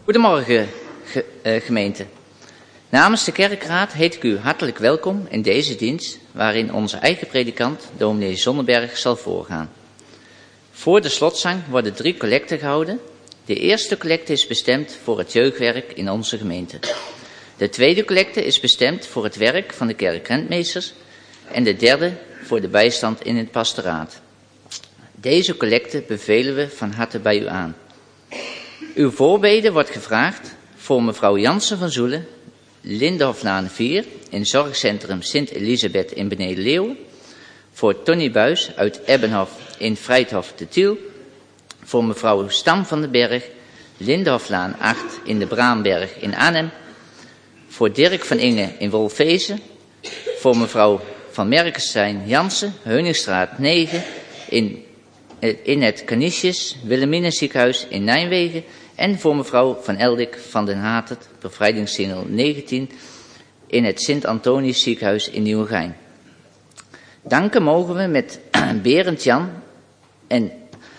Goedemorgen, gemeente. Namens de kerkraad heet ik u hartelijk welkom in deze dienst, waarin onze eigen predikant, dominee Zonneberg, zal voorgaan. Voor de slotzang worden 3 collecten gehouden. De eerste collecte is bestemd voor het jeugdwerk in onze gemeente. De tweede collecte is bestemd voor het werk van de kerkrentmeesters en de derde voor de bijstand in het pastoraat. Deze collecte bevelen we van harte bij u aan. Uw voorbede wordt gevraagd voor mevrouw Jansen van Zoelen, Lindehoflaan 4 in zorgcentrum Sint-Elisabeth in Beneden-Leeuwen, voor Tony Buis uit Ebbenhof in Vrijthof te Tiel, voor mevrouw Stam van den Berg, Lindehoflaan 8 in de Braamberg in Arnhem, voor Dirk van Inge in Wolfezen, voor mevrouw van Merkenstein Jansen, Heuningstraat 9 in het Canisius Wilhelmina ziekenhuis in Nijmegen en voor mevrouw van Eldik van den Hatert, bevrijdingssingel 19 in het Sint-Antonius ziekenhuis in Nieuwegein. Danken mogen we met Berend Jan en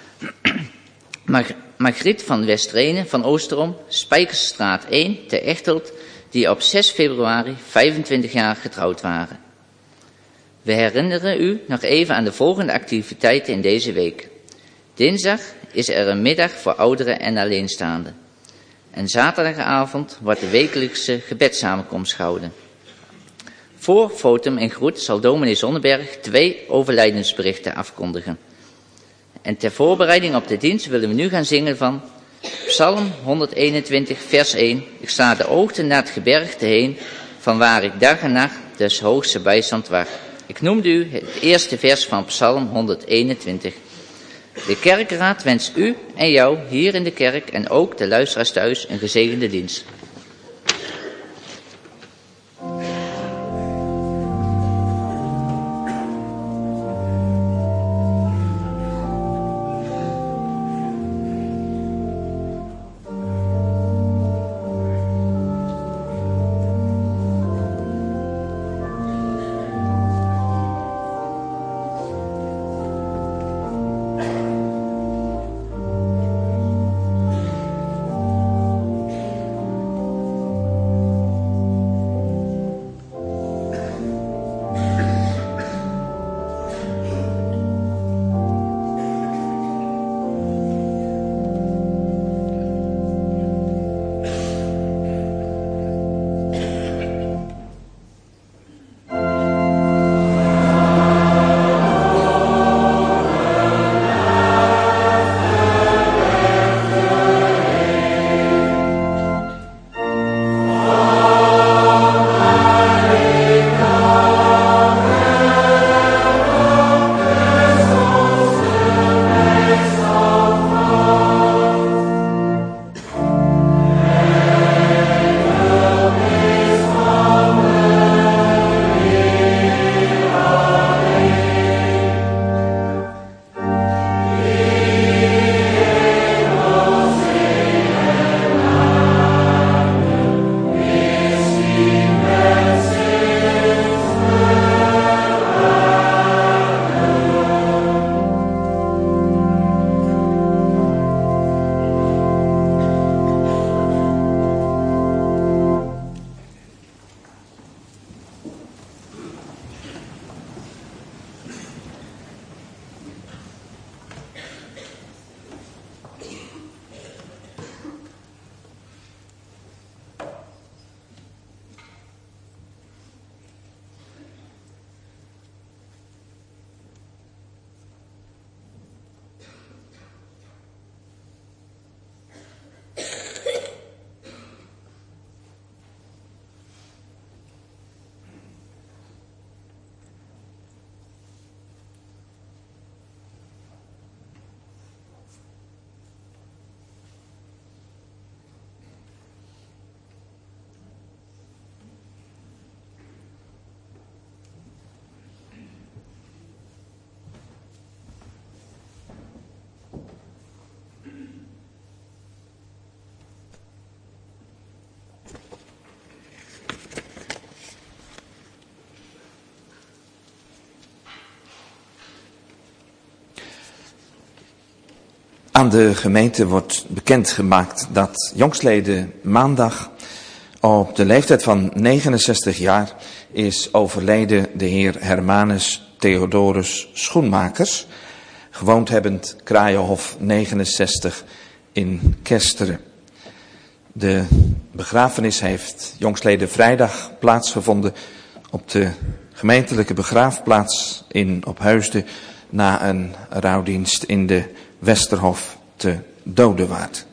Margriet van Westrenen van Oosterom, Spijkersstraat 1 te Echteld, die op 6 februari 25 jaar getrouwd waren. We herinneren u nog even aan de volgende activiteiten in deze week. Dinsdag is er een middag voor ouderen en alleenstaanden. En zaterdagavond wordt de wekelijkse gebedssamenkomst gehouden. Voor Fotum en Groet zal dominee Zonneberg 2 overlijdensberichten afkondigen. En ter voorbereiding op de dienst willen we nu gaan zingen van Psalm 121 vers 1. Ik sla de ogen naar het gebergte heen, van waar ik dag en nacht des hoogste bijstand wacht. Ik noemde u het eerste vers van Psalm 121. De kerkraad wenst u en jou hier in de kerk en ook de luisteraars thuis een gezegende dienst. Aan de gemeente wordt bekendgemaakt dat jongstleden maandag op de leeftijd van 69 jaar is overleden de heer Hermanus Theodorus Schoenmakers, gewoond hebbend Kraaienhof 69 in Kesteren. De begrafenis heeft jongstleden vrijdag plaatsgevonden op de gemeentelijke begraafplaats in Opheusden na een rouwdienst in de Westerhof te Dodewaard.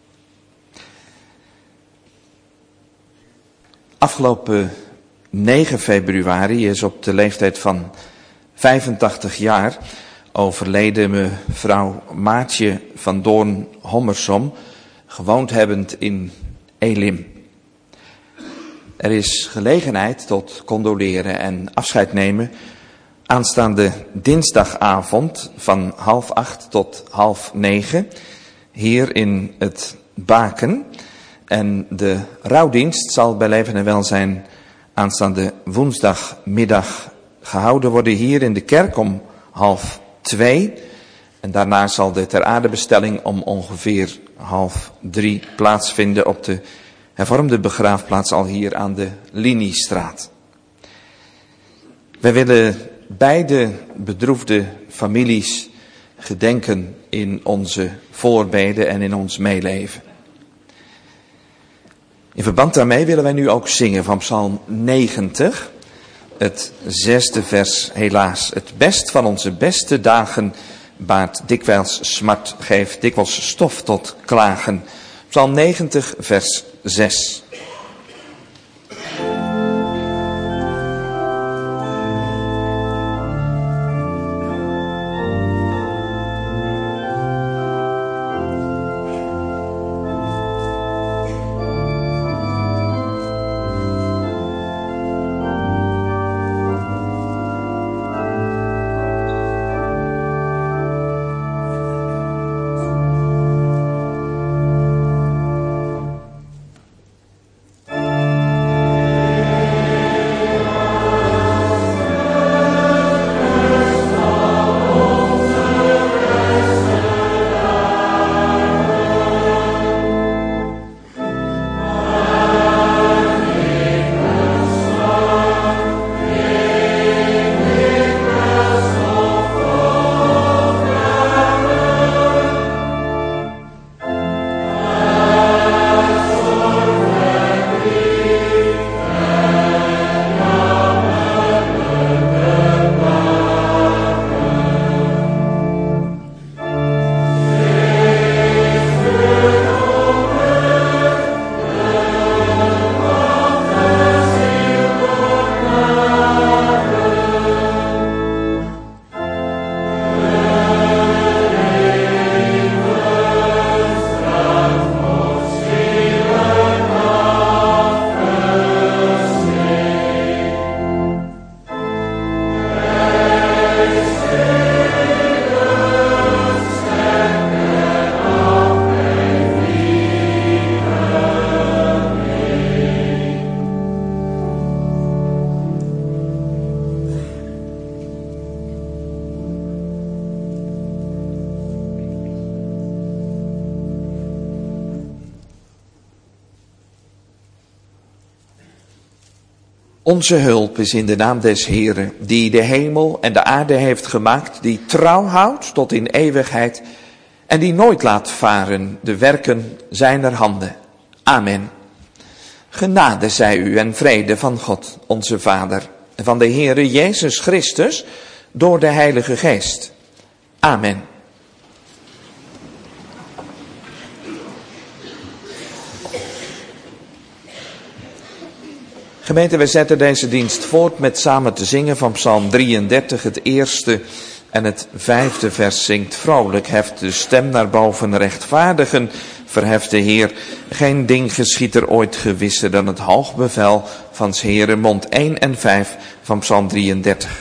Afgelopen 9 februari is op de leeftijd van 85 jaar overleden mevrouw Maartje van Doorn-Hommersom, gewoond hebbend in Elim. Er is gelegenheid tot condoleren en afscheid nemen aanstaande dinsdagavond van 7:30 tot 8:30 hier in het Baken. En de rouwdienst zal bij leven en welzijn aanstaande woensdagmiddag gehouden worden hier in de kerk om 2:30. En daarna zal de ter aardebestelling om ongeveer 2:30 plaatsvinden op de hervormde begraafplaats al hier aan de Liniestraat. Wij willen beide bedroefde families gedenken in onze voorbeden en in ons meeleven. In verband daarmee willen wij nu ook zingen van Psalm 90, het 6e vers. Helaas, het best van onze beste dagen baart dikwijls smart, geeft dikwijls stof tot klagen. Psalm 90, vers 6. Onze hulp is in de naam des Heeren, die de hemel en de aarde heeft gemaakt, die trouw houdt tot in eeuwigheid en die nooit laat varen de werken zijner handen. Amen. Genade zij u en vrede van God, onze Vader, en van de Heere Jezus Christus, door de Heilige Geest. Amen. Gemeente, wij zetten deze dienst voort met samen te zingen van Psalm 33, het 1e en het 5e vers zingt vrolijk. Heft de stem naar boven, rechtvaardigen, verheft de Heer. Geen ding geschiedt er ooit gewisser dan het hoog bevel van 's Heeren mond. 1 en 5 van Psalm 33.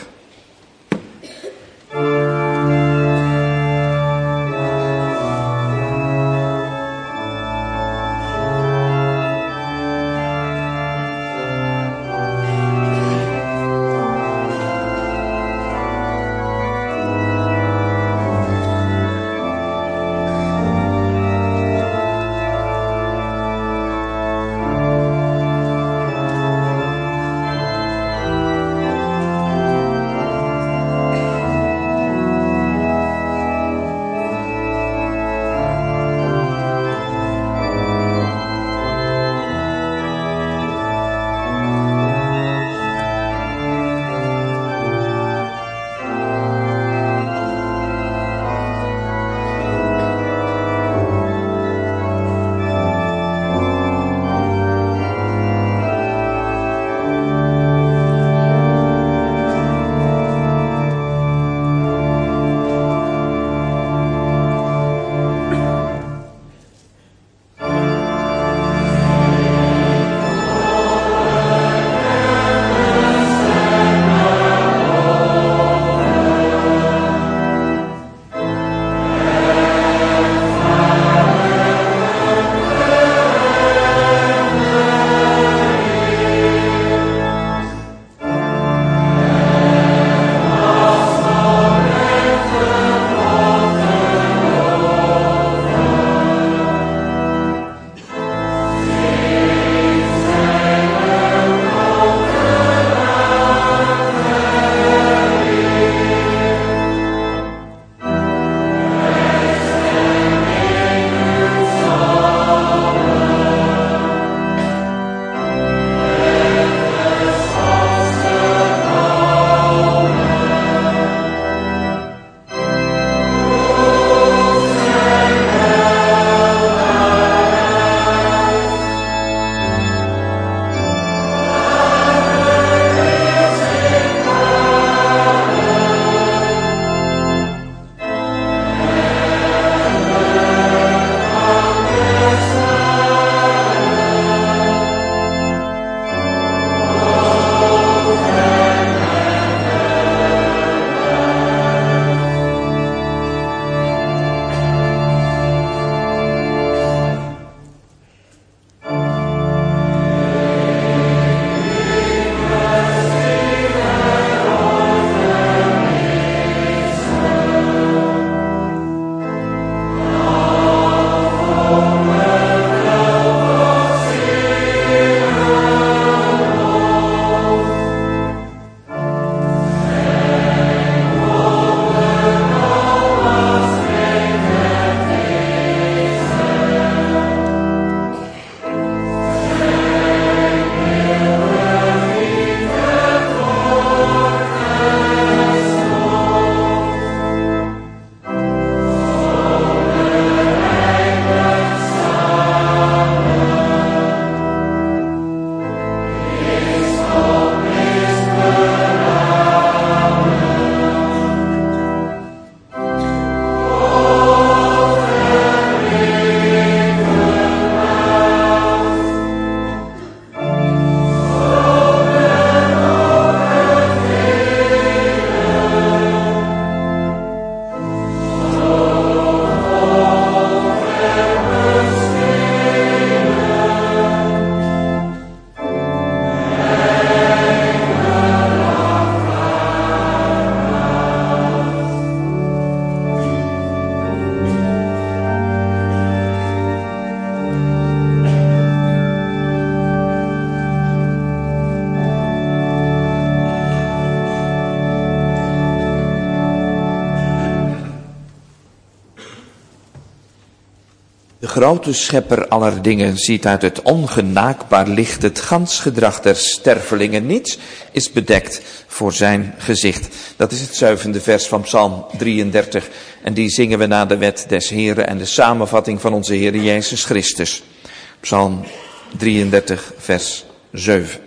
De grote schepper aller dingen ziet uit het ongenaakbaar licht het gans gedrag der stervelingen. Niets is bedekt voor zijn gezicht. Dat is het 7e vers van Psalm 33. En die zingen we na de wet des Heren en de samenvatting van onze Heer Jezus Christus. Psalm 33 vers 7.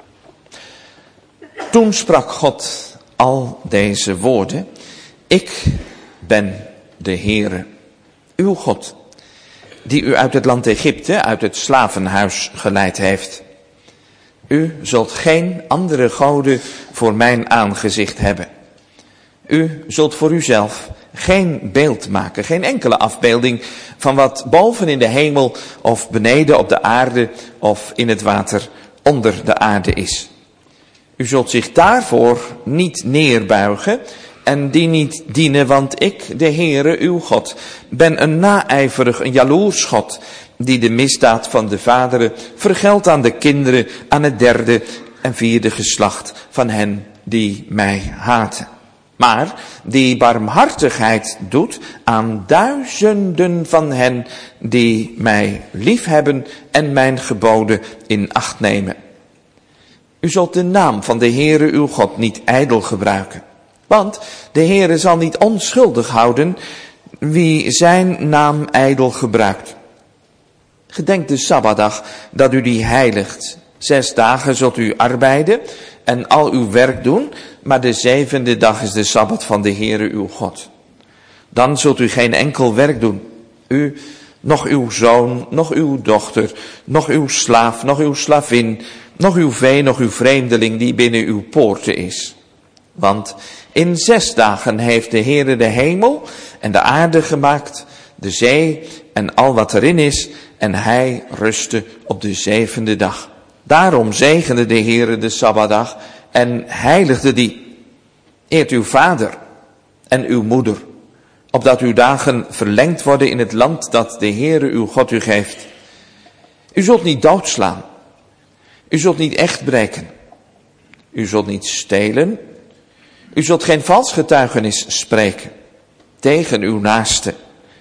Toen sprak God al deze woorden. Ik ben de Heere, uw God, die u uit het land Egypte, uit het slavenhuis geleid heeft. U zult geen andere goden voor mijn aangezicht hebben. U zult voor uzelf geen beeld maken, geen enkele afbeelding van wat boven in de hemel of beneden op de aarde of in het water onder de aarde is. U zult zich daarvoor niet neerbuigen en die niet dienen, want ik, de Heere, uw God, ben een naijverig, een jaloers God, die de misdaad van de vaderen vergeldt aan de kinderen, aan het 3e en 4e geslacht van hen die mij haten. Maar die barmhartigheid doet aan duizenden van hen die mij liefhebben en mijn geboden in acht nemen. U zult de naam van de Heere uw God niet ijdel gebruiken. Want de Heere zal niet onschuldig houden wie zijn naam ijdel gebruikt. Gedenk de Sabbatdag dat u die heiligt. 6 dagen zult u arbeiden en al uw werk doen, maar de 7e dag is de Sabbat van de Heere uw God. Dan zult u geen enkel werk doen. U, nog uw zoon, nog uw dochter, nog uw slaaf, nog uw slavin, nog uw vee, nog uw vreemdeling die binnen uw poorten is. Want in 6 dagen heeft de Heere de hemel en de aarde gemaakt, de zee en al wat erin is, en hij rustte op de 7e dag. Daarom zegende de Heere de Sabbatdag en heiligde die. Eert uw vader en uw moeder, opdat uw dagen verlengd worden in het land dat de Heere uw God u geeft. U zult niet doodslaan. U zult niet echt breken. U zult niet stelen. U zult geen vals getuigenis spreken tegen uw naaste.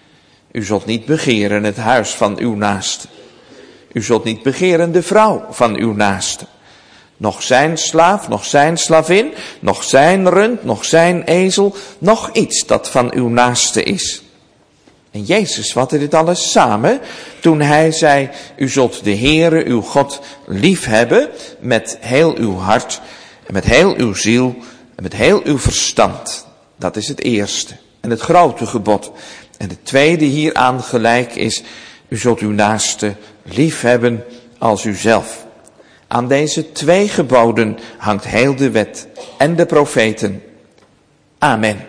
U zult niet begeren het huis van uw naaste. U zult niet begeren de vrouw van uw naaste. Nog zijn slaaf, nog zijn slavin, nog zijn rund, nog zijn ezel, nog iets dat van uw naaste is. En Jezus vatte dit alles samen toen hij zei, u zult de Heere uw God lief hebben met heel uw hart en met heel uw ziel en met heel uw verstand. Dat is het eerste en het grote gebod. En het tweede hieraan gelijk is, u zult uw naaste lief hebben als uzelf. Aan deze 2 geboden hangt heel de wet en de profeten. Amen.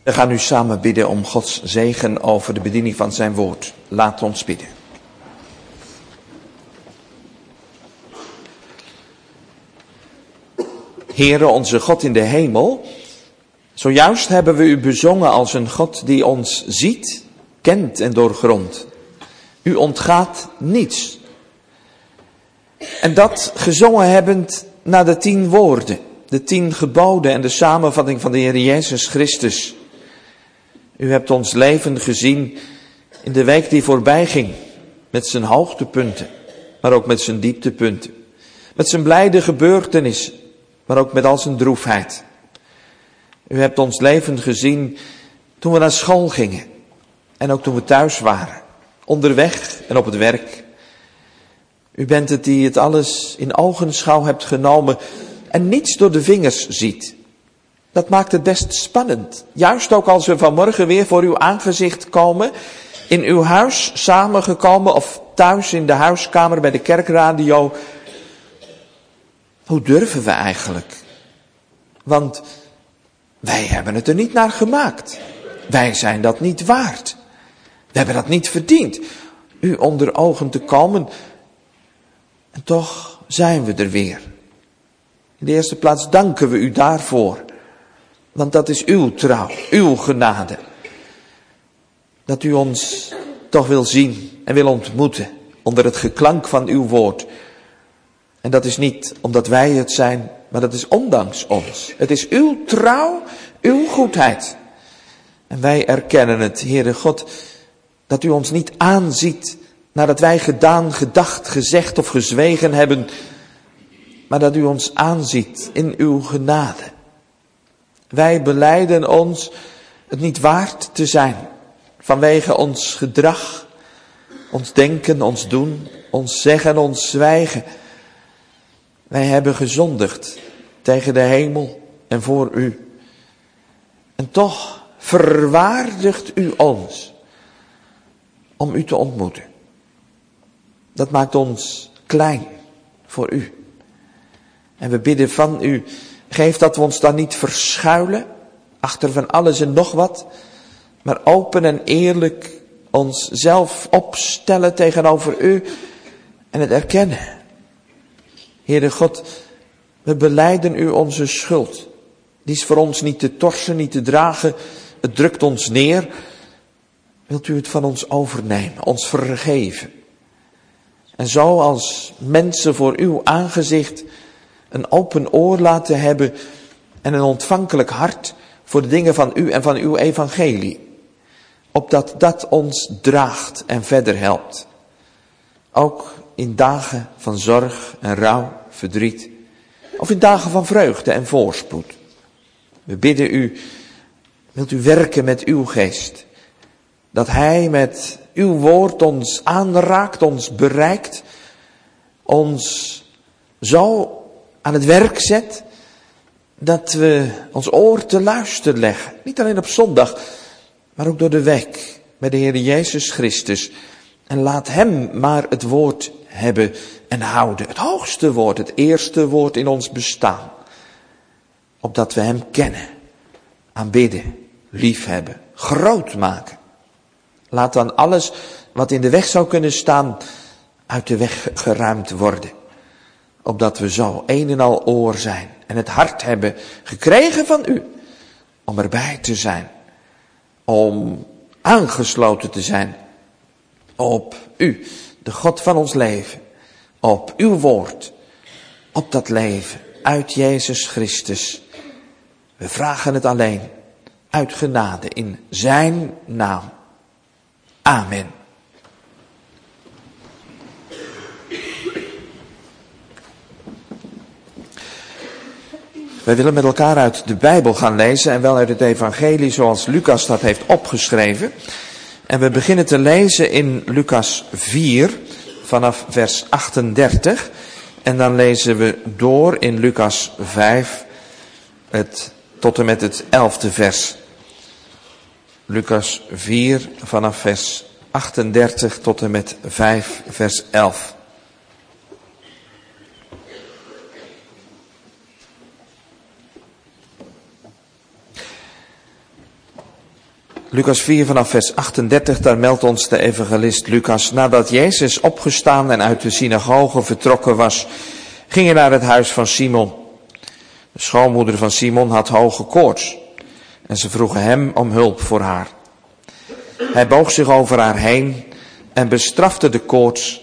We gaan nu samen bidden om Gods zegen over de bediening van zijn woord. Laat ons bidden. Heere, onze God in de hemel, zojuist hebben we u bezongen als een God die ons ziet, kent en doorgrondt. U ontgaat niets. En dat gezongen hebbend naar de 10 woorden, de 10 geboden en de samenvatting van de Heer Jezus Christus. U hebt ons leven gezien in de week die voorbij ging, met zijn hoogtepunten, maar ook met zijn dieptepunten. Met zijn blijde gebeurtenissen, maar ook met al zijn droefheid. U hebt ons leven gezien toen we naar school gingen en ook toen we thuis waren, onderweg en op het werk. U bent het die het alles in ogenschouw hebt genomen en niets door de vingers ziet. Dat maakt het best spannend. Juist ook als we vanmorgen weer voor uw aangezicht komen, in uw huis samengekomen of thuis in de huiskamer bij de kerkradio. Hoe durven we eigenlijk? Want wij hebben het er niet naar gemaakt. Wij zijn dat niet waard. We hebben dat niet verdiend. U onder ogen te komen. En toch zijn we er weer. In de eerste plaats danken we u daarvoor. Want dat is uw trouw, uw genade. Dat u ons toch wil zien en wil ontmoeten onder het geklank van uw woord. En dat is niet omdat wij het zijn, maar dat is ondanks ons. Het is uw trouw, uw goedheid. En wij erkennen het, Heere God, dat u ons niet aanziet nadat wij gedaan, gedacht, gezegd of gezwegen hebben, maar dat u ons aanziet in uw genade. Wij belijden ons het niet waard te zijn vanwege ons gedrag, ons denken, ons doen, ons zeggen, ons zwijgen. Wij hebben gezondigd tegen de hemel en voor u. En toch verwaardigt u ons om u te ontmoeten. Dat maakt ons klein voor u. En we bidden van u, geef dat we ons dan niet verschuilen achter van alles en nog wat, maar open en eerlijk onszelf opstellen tegenover u en het erkennen. Heere God, we belijden u onze schuld. Die is voor ons niet te torsen, niet te dragen. Het drukt ons neer. Wilt u het van ons overnemen, ons vergeven? En zo als mensen voor uw aangezicht een open oor laten hebben en een ontvankelijk hart voor de dingen van u en van uw evangelie. Opdat dat ons draagt en verder helpt. Ook in dagen van zorg en rouw, verdriet. Of in dagen van vreugde en voorspoed. We bidden u, wilt u werken met uw geest. Dat hij met uw woord ons aanraakt, ons bereikt. Ons zo aan het werk zet. Dat we ons oor te luisteren leggen. Niet alleen op zondag, maar ook door de week. Met de Heer Jezus Christus. En laat hem maar het woord hebben en houden. Het hoogste woord, het eerste woord in ons bestaan. Opdat we hem kennen, aanbidden, liefhebben, groot maken. Laat dan alles wat in de weg zou kunnen staan uit de weg geruimd worden. Opdat we zo een en al oor zijn en het hart hebben gekregen van u. Om erbij te zijn. Om aangesloten te zijn op u, de God van ons leven. Op uw woord. Op dat leven uit Jezus Christus. We vragen het alleen uit genade in zijn naam. Amen. Wij willen met elkaar uit de Bijbel gaan lezen en wel uit het evangelie zoals Lucas dat heeft opgeschreven. En we beginnen te lezen in Lucas 4 vanaf vers 38. En dan lezen we door in Lucas 5 tot en met het 11e vers. Lucas 4 vanaf vers 38 tot en met 5 vers 11. Lucas 4 vanaf vers 38, daar meldt ons de evangelist Lucas. Nadat Jezus opgestaan en uit de synagoge vertrokken was, ging hij naar het huis van Simon. De schoonmoeder van Simon had hoge koorts en ze vroegen hem om hulp voor haar. Hij boog zich over haar heen en bestrafte de koorts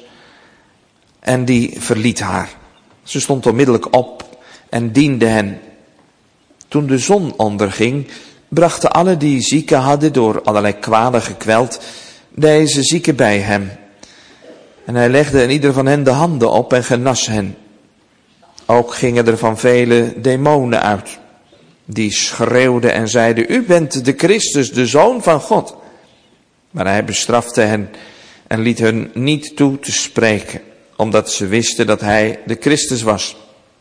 en die verliet haar. Ze stond onmiddellijk op en diende hen. Toen de zon onderging, brachten alle die zieken hadden door allerlei kwalen gekweld, deze zieken bij hem. En hij legde in ieder van hen de handen op en genas hen. Ook gingen er van vele demonen uit. Die schreeuwden en zeiden, u bent de Christus, de Zoon van God. Maar hij bestrafte hen en liet hun niet toe te spreken, omdat ze wisten dat hij de Christus was.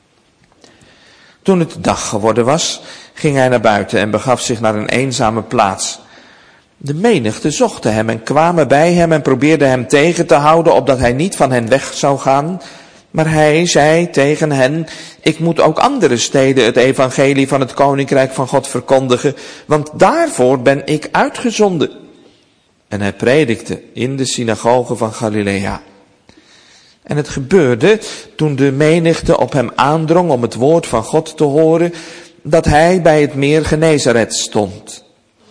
Toen het dag geworden was, ging hij naar buiten en begaf zich naar een eenzame plaats. De menigte zochten hem en kwamen bij hem en probeerden hem tegen te houden, opdat hij niet van hen weg zou gaan. Maar hij zei tegen hen, ik moet ook andere steden het evangelie van het koninkrijk van God verkondigen, want daarvoor ben ik uitgezonden. En hij predikte in de synagoge van Galilea. En het gebeurde, toen de menigte op hem aandrong om het woord van God te horen, dat hij bij het meer Genezaret stond.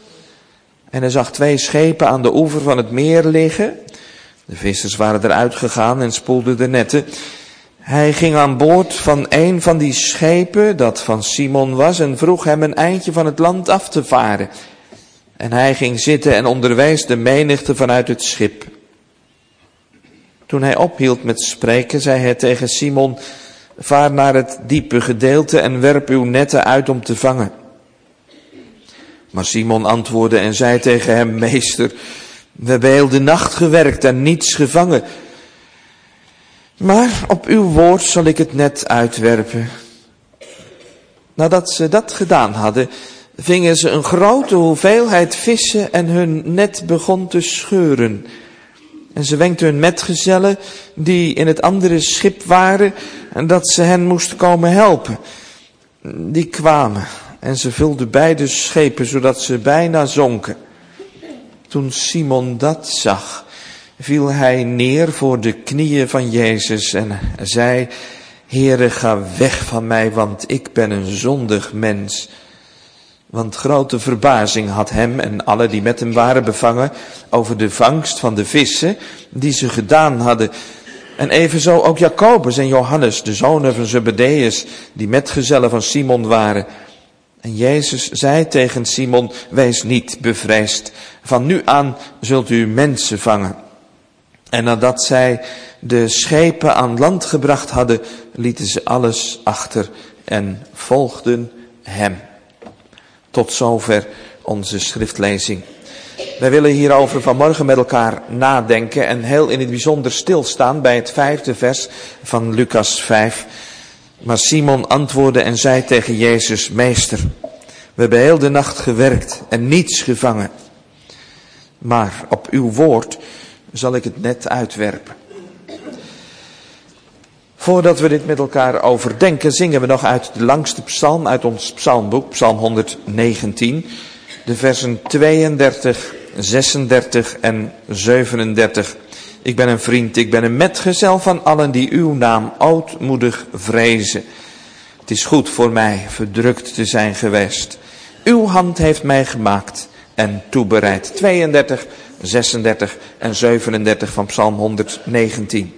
En hij zag 2 schepen aan de oever van het meer liggen. De vissers waren eruit gegaan en spoelden de netten. Hij ging aan boord van een van die schepen, dat van Simon was, en vroeg hem een eindje van het land af te varen. En hij ging zitten en onderwees de menigte vanuit het schip. Toen hij ophield met spreken, zei hij tegen Simon, vaar naar het diepe gedeelte en werp uw netten uit om te vangen. Maar Simon antwoordde en zei tegen hem, meester, we hebben heel de nacht gewerkt en niets gevangen. Maar op uw woord zal ik het net uitwerpen. Nadat ze dat gedaan hadden, vingen ze een grote hoeveelheid vissen en hun net begon te scheuren. En ze wenkten hun metgezellen, die in het andere schip waren, en dat ze hen moesten komen helpen. Die kwamen en ze vulden beide schepen, zodat ze bijna zonken. Toen Simon dat zag, viel hij neer voor de knieën van Jezus en zei, Heere, ga weg van mij, want ik ben een zondig mens. Want grote verbazing had hem en alle die met hem waren bevangen over de vangst van de vissen die ze gedaan hadden. En evenzo ook Jacobus en Johannes, de zonen van Zebedeus, die metgezellen van Simon waren. En Jezus zei tegen Simon, wees niet bevreesd, van nu aan zult u mensen vangen. En nadat zij de schepen aan land gebracht hadden, lieten ze alles achter en volgden hem. Tot zover onze schriftlezing. Wij willen hierover vanmorgen met elkaar nadenken en heel in het bijzonder stilstaan bij het 5e vers van Lucas 5. Maar Simon antwoordde en zei tegen Jezus, meester, we hebben heel de nacht gewerkt en niets gevangen. Maar op uw woord zal ik het net uitwerpen. Voordat we dit met elkaar overdenken, zingen we nog uit de langste psalm uit ons psalmboek, psalm 119, de versen 32, 36 en 37. Ik ben een vriend, ik ben een metgezel van allen die uw naam ootmoedig vrezen. Het is goed voor mij verdrukt te zijn geweest. Uw hand heeft mij gemaakt en toebereid. 32, 36 en 37 van psalm 119.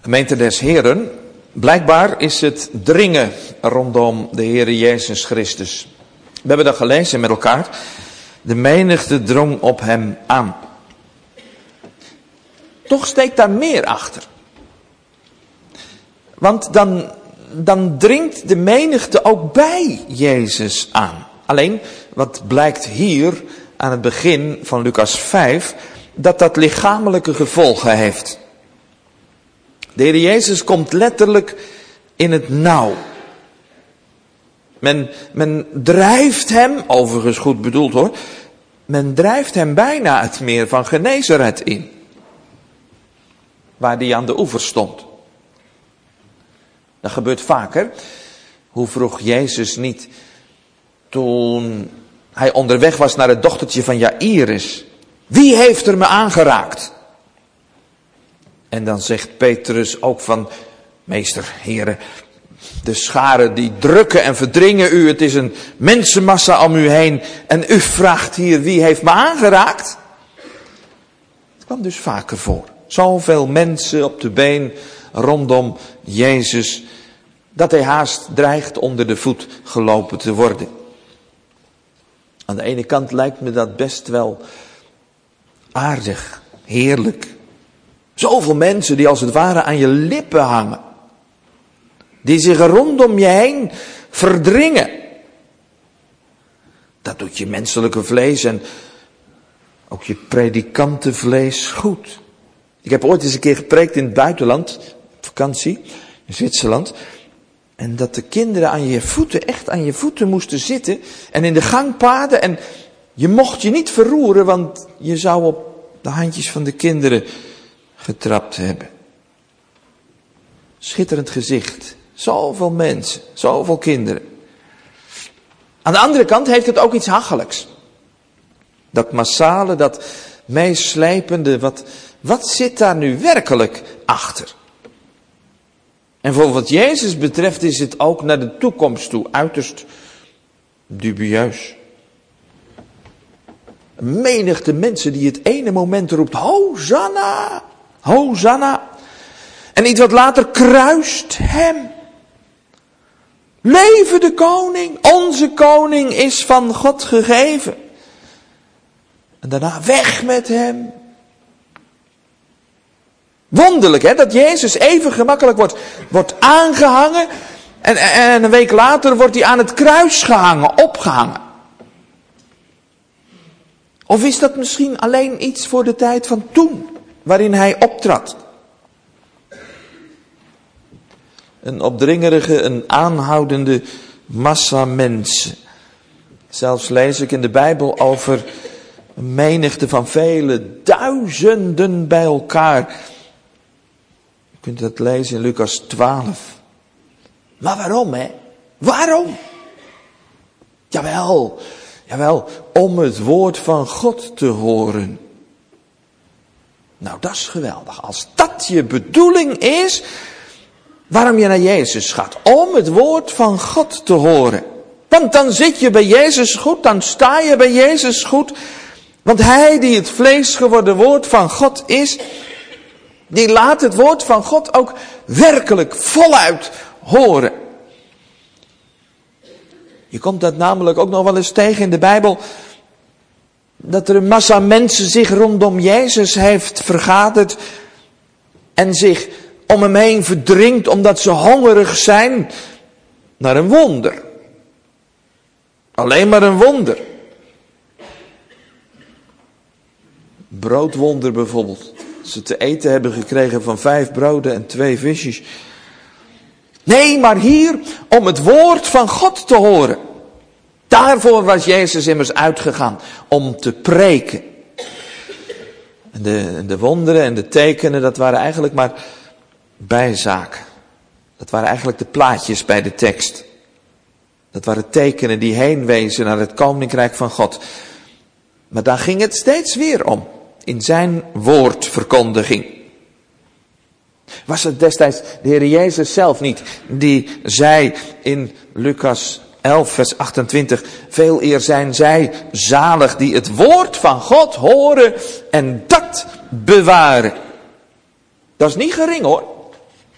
Gemeente des Heren, blijkbaar is het dringen rondom de Heere Jezus Christus. We hebben dat gelezen met elkaar. De menigte drong op hem aan. Toch steekt daar meer achter. Want dan dringt de menigte ook bij Jezus aan. Alleen, wat blijkt hier aan het begin van Lucas 5, dat lichamelijke gevolgen heeft. De Heer Jezus komt letterlijk in het nauw. Men drijft hem, overigens goed bedoeld hoor, men drijft hem bijna het meer van Genezaret in. Waar hij aan de oever stond. Dat gebeurt vaker. Hoe vroeg Jezus niet toen hij onderweg was naar het dochtertje van Jairus. Wie heeft er me aangeraakt? En dan zegt Petrus ook van, meester, heren, de scharen die drukken en verdringen u. Het is een mensenmassa om u heen. En u vraagt hier, wie heeft me aangeraakt? Het kwam dus vaker voor. Zoveel mensen op de been rondom Jezus, dat hij haast dreigt onder de voet gelopen te worden. Aan de ene kant lijkt me dat best wel aardig, heerlijk. Zoveel mensen die als het ware aan je lippen hangen. Die zich rondom je heen verdringen. Dat doet je menselijke vlees en ook je predikantenvlees goed. Ik heb ooit eens een keer gepreekt in het buitenland, op vakantie, in Zwitserland. En dat de kinderen aan je voeten, echt aan je voeten moesten zitten. En in de gangpaden. En je mocht je niet verroeren, want je zou op de handjes van de kinderen getrapt hebben. Schitterend gezicht. Zoveel mensen, zoveel kinderen. Aan de andere kant heeft het ook iets hachelijks. Dat massale, dat meeslepende, wat zit daar nu werkelijk achter? En voor wat Jezus betreft is het ook naar de toekomst toe uiterst dubieus. Een menigte mensen die het ene moment roept, Hosanna, Hosanna. En iets wat later kruist hem. Leve de koning, onze koning is van God gegeven. En daarna weg met hem. Wonderlijk hè, dat Jezus even gemakkelijk wordt aangehangen. En een week later wordt hij aan het kruis gehangen, opgehangen. Of is dat misschien alleen iets voor de tijd van toen, waarin hij optrad? Een opdringerige, een aanhoudende massa mensen. Zelfs lees ik in de Bijbel over een menigte van vele duizenden bij elkaar. Je kunt dat lezen in Lucas 12. Maar waarom hè? Waarom? Jawel, om het woord van God te horen. Nou, dat is geweldig. Als dat je bedoeling is, waarom je naar Jezus gaat. Om het woord van God te horen. Want dan zit je bij Jezus goed, dan sta je bij Jezus goed. Want hij die het vlees geworden woord van God is, die laat het woord van God ook werkelijk voluit horen. Je komt dat namelijk ook nog wel eens tegen in de Bijbel, dat er een massa mensen zich rondom Jezus heeft vergaderd en zich om hem heen verdringt omdat ze hongerig zijn naar een wonder. Alleen maar een wonder. Broodwonder bijvoorbeeld. Ze te eten hebben gekregen van 5 broden en 2 visjes. Nee, maar hier om het woord van God te horen. Daarvoor was Jezus immers uitgegaan. Om te preken. En de wonderen en de tekenen, dat waren eigenlijk maar bijzaken. Dat waren eigenlijk de plaatjes bij de tekst. Dat waren tekenen die heen wezen naar het koninkrijk van God. Maar daar ging het steeds weer om. In zijn woordverkondiging. Was het destijds de Heer Jezus zelf niet die zei in Lucas 11 vers 28. Veel eer zijn zij zalig die het woord van God horen en dat bewaren. Dat is niet gering hoor.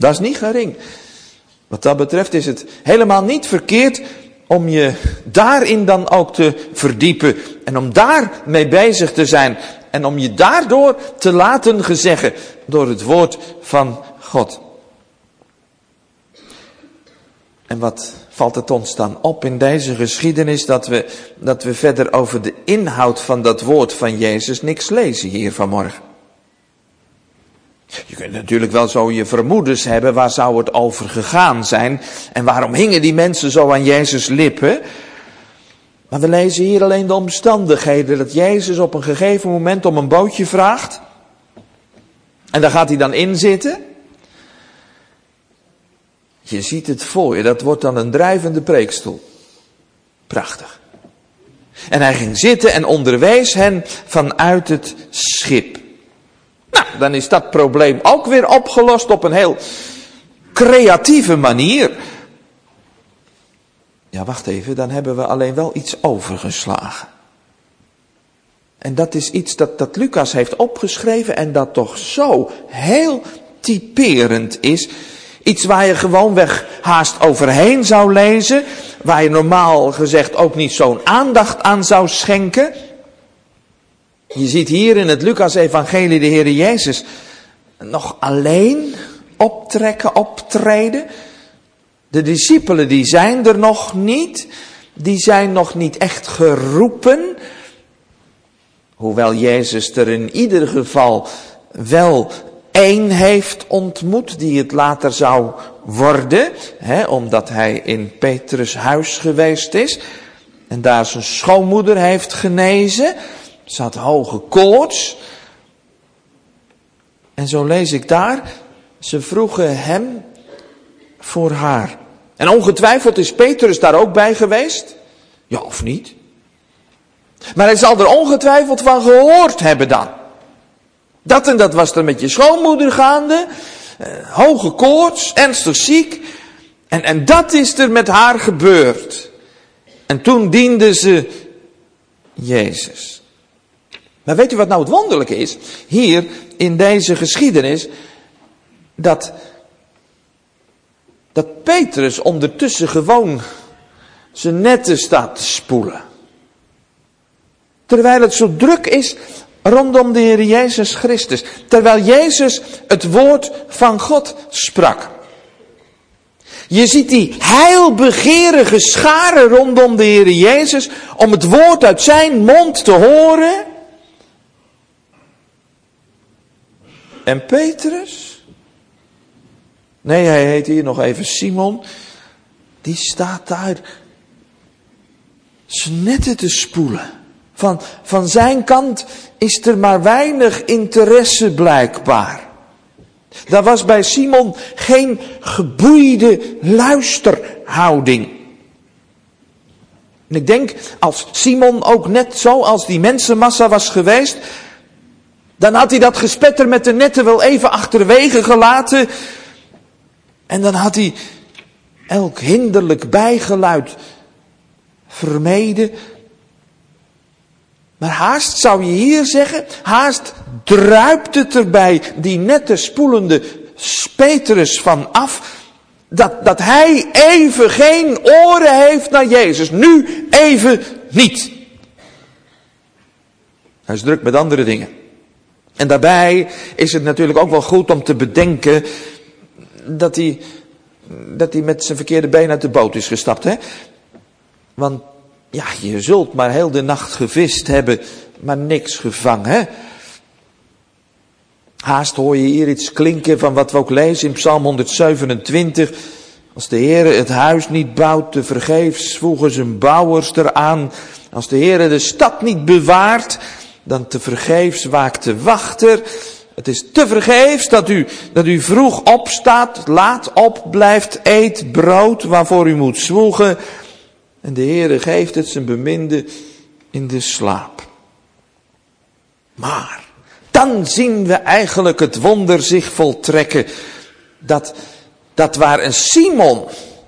Dat is niet gering. Wat dat betreft is het helemaal niet verkeerd om je daarin dan ook te verdiepen. En om daar mee bezig te zijn. En om je daardoor te laten gezeggen door het woord van God. En wat valt het ons dan op in deze geschiedenis dat we verder over de inhoud van dat woord van Jezus niks lezen hier vanmorgen. Je kunt natuurlijk wel zo je vermoedens hebben, waar zou het over gegaan zijn? En waarom hingen die mensen zo aan Jezus' lippen? Maar we lezen hier alleen de omstandigheden, dat Jezus op een gegeven moment om een bootje vraagt. En daar gaat hij dan in zitten. Je ziet het voor je, dat wordt dan een drijvende preekstoel. Prachtig. En hij ging zitten en onderwees hen vanuit het schip. Nou, dan is dat probleem ook weer opgelost op een heel creatieve manier. Ja, wacht even, dan hebben we alleen wel iets overgeslagen. En dat is iets dat Lucas heeft opgeschreven en dat toch zo heel typerend is. Iets waar je gewoonweg haast overheen zou lezen. Waar je normaal gezegd ook niet zo'n aandacht aan zou schenken. Je ziet hier in het Lucas-evangelie de Heer Jezus nog alleen optreden. De discipelen die zijn er nog niet. Die zijn nog niet echt geroepen. Hoewel Jezus er in ieder geval wel één heeft ontmoet die het later zou worden. Omdat hij in Petrus' huis geweest is. En daar zijn schoonmoeder heeft genezen. Ze had hoge koorts. En zo lees ik daar. Ze vroegen hem voor haar. En ongetwijfeld is Petrus daar ook bij geweest. Ja, of niet? Maar hij zal er ongetwijfeld van gehoord hebben dan. Dat en dat was er met je schoonmoeder gaande. Hoge koorts, ernstig ziek. En dat is er met haar gebeurd. En toen diende ze Jezus. Maar weet u wat nou het wonderlijke is? Hier in deze geschiedenis. Dat Petrus ondertussen gewoon zijn netten staat te spoelen. Terwijl het zo druk is rondom de Heer Jezus Christus. Terwijl Jezus het woord van God sprak. Je ziet die heilbegerige scharen rondom de Heer Jezus om het woord uit zijn mond te horen. En Petrus? Nee, hij heet hier nog even Simon. Die staat daar zijn netten te spoelen. Van zijn kant is er maar weinig interesse blijkbaar. Daar was bij Simon geen geboeide luisterhouding. En ik denk, als Simon ook net zo als die mensenmassa was geweest, dan had hij dat gespetter met de netten wel even achterwege gelaten. En dan had hij elk hinderlijk bijgeluid vermeden. Maar haast zou je hier zeggen, haast druipt het er bij die nette spoelende Petrus van af, dat hij even geen oren heeft naar Jezus. Nu even niet. Hij is druk met andere dingen. En daarbij is het natuurlijk ook wel goed om te bedenken dat hij met zijn verkeerde been uit de boot is gestapt. Hè? Want ja, je zult maar heel de nacht gevist hebben, maar niks gevangen. Hè? Haast hoor je hier iets klinken van wat we ook lezen in Psalm 127. Als de Heere het huis niet bouwt, te vergeefs voegen zijn bouwers eraan. Als de Heere de stad niet bewaart, dan te vergeefs waakt de wachter. Het is te vergeefs dat u vroeg opstaat, laat op, blijft, eet brood waarvoor u moet zwoegen. En de Heere geeft het zijn beminde in de slaap. Maar dan zien we eigenlijk het wonder zich voltrekken. Dat waar een Simon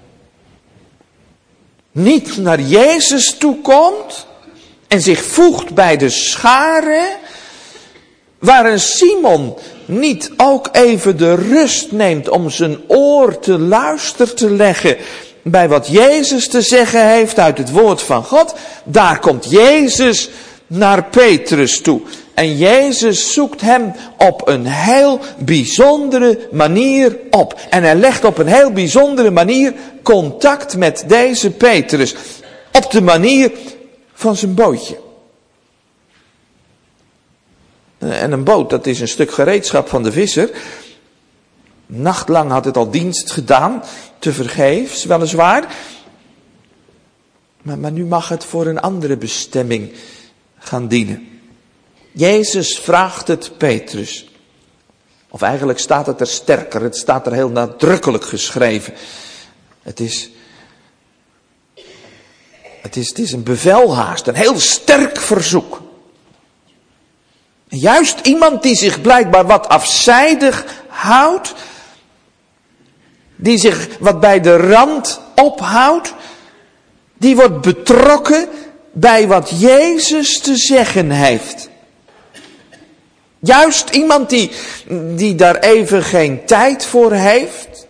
niet naar Jezus toekomt en zich voegt bij de scharen. Waar een Simon niet ook even de rust neemt om zijn oor te luisteren te leggen bij wat Jezus te zeggen heeft uit het woord van God, daar komt Jezus naar Petrus toe. En Jezus zoekt hem op een heel bijzondere manier op. En hij legt op een heel bijzondere manier contact met deze Petrus. Op de manier van zijn bootje. En een boot, dat is een stuk gereedschap van de visser. Nachtlang had het al dienst gedaan, tevergeefs weliswaar. Maar nu mag het voor een andere bestemming gaan dienen. Jezus vraagt het Petrus. Of eigenlijk staat het er sterker, het staat er heel nadrukkelijk geschreven. Het is een bevelhaast, een heel sterk verzoek. Juist iemand die zich blijkbaar wat afzijdig houdt, die zich wat bij de rand ophoudt, die wordt betrokken bij wat Jezus te zeggen heeft. Juist iemand die daar even geen tijd voor heeft,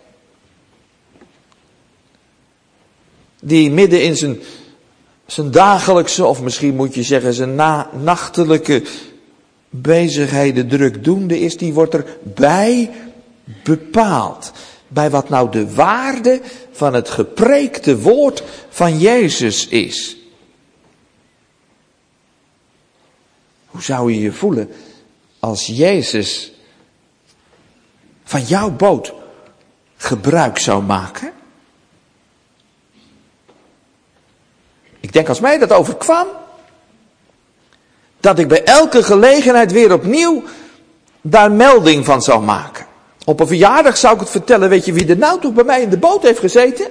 die midden in zijn dagelijkse, of misschien moet je zeggen zijn nachtelijke bezigheden drukdoende is, die wordt erbij bepaald. Bij wat nou de waarde van het gepreekte woord van Jezus is. Hoe zou je je voelen als Jezus van jouw boot gebruik zou maken? Ik denk als mij dat overkwam, dat ik bij elke gelegenheid weer opnieuw daar melding van zou maken. Op een verjaardag zou ik het vertellen, weet je wie er nou toch bij mij in de boot heeft gezeten?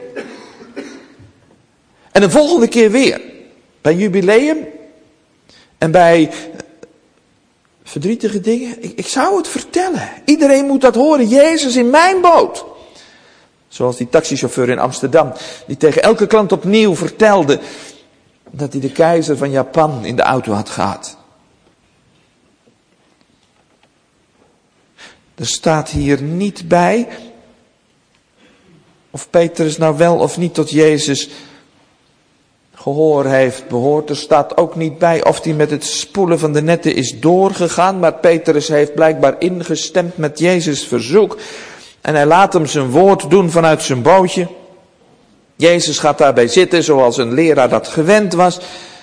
En de volgende keer weer. Bij jubileum. En bij verdrietige dingen. Ik zou het vertellen. Iedereen moet dat horen. Jezus in mijn boot. Zoals die taxichauffeur in Amsterdam. Die tegen elke klant opnieuw vertelde dat hij de keizer van Japan in de auto had gehad. Er staat hier niet bij of Petrus nou wel of niet tot Jezus gehoor heeft behoord. Er staat ook niet bij of hij met het spoelen van de netten is doorgegaan. Maar Petrus heeft blijkbaar ingestemd met Jezus' verzoek. En hij laat hem zijn woord doen vanuit zijn bootje. Jezus gaat daarbij zitten zoals een leraar dat gewend was.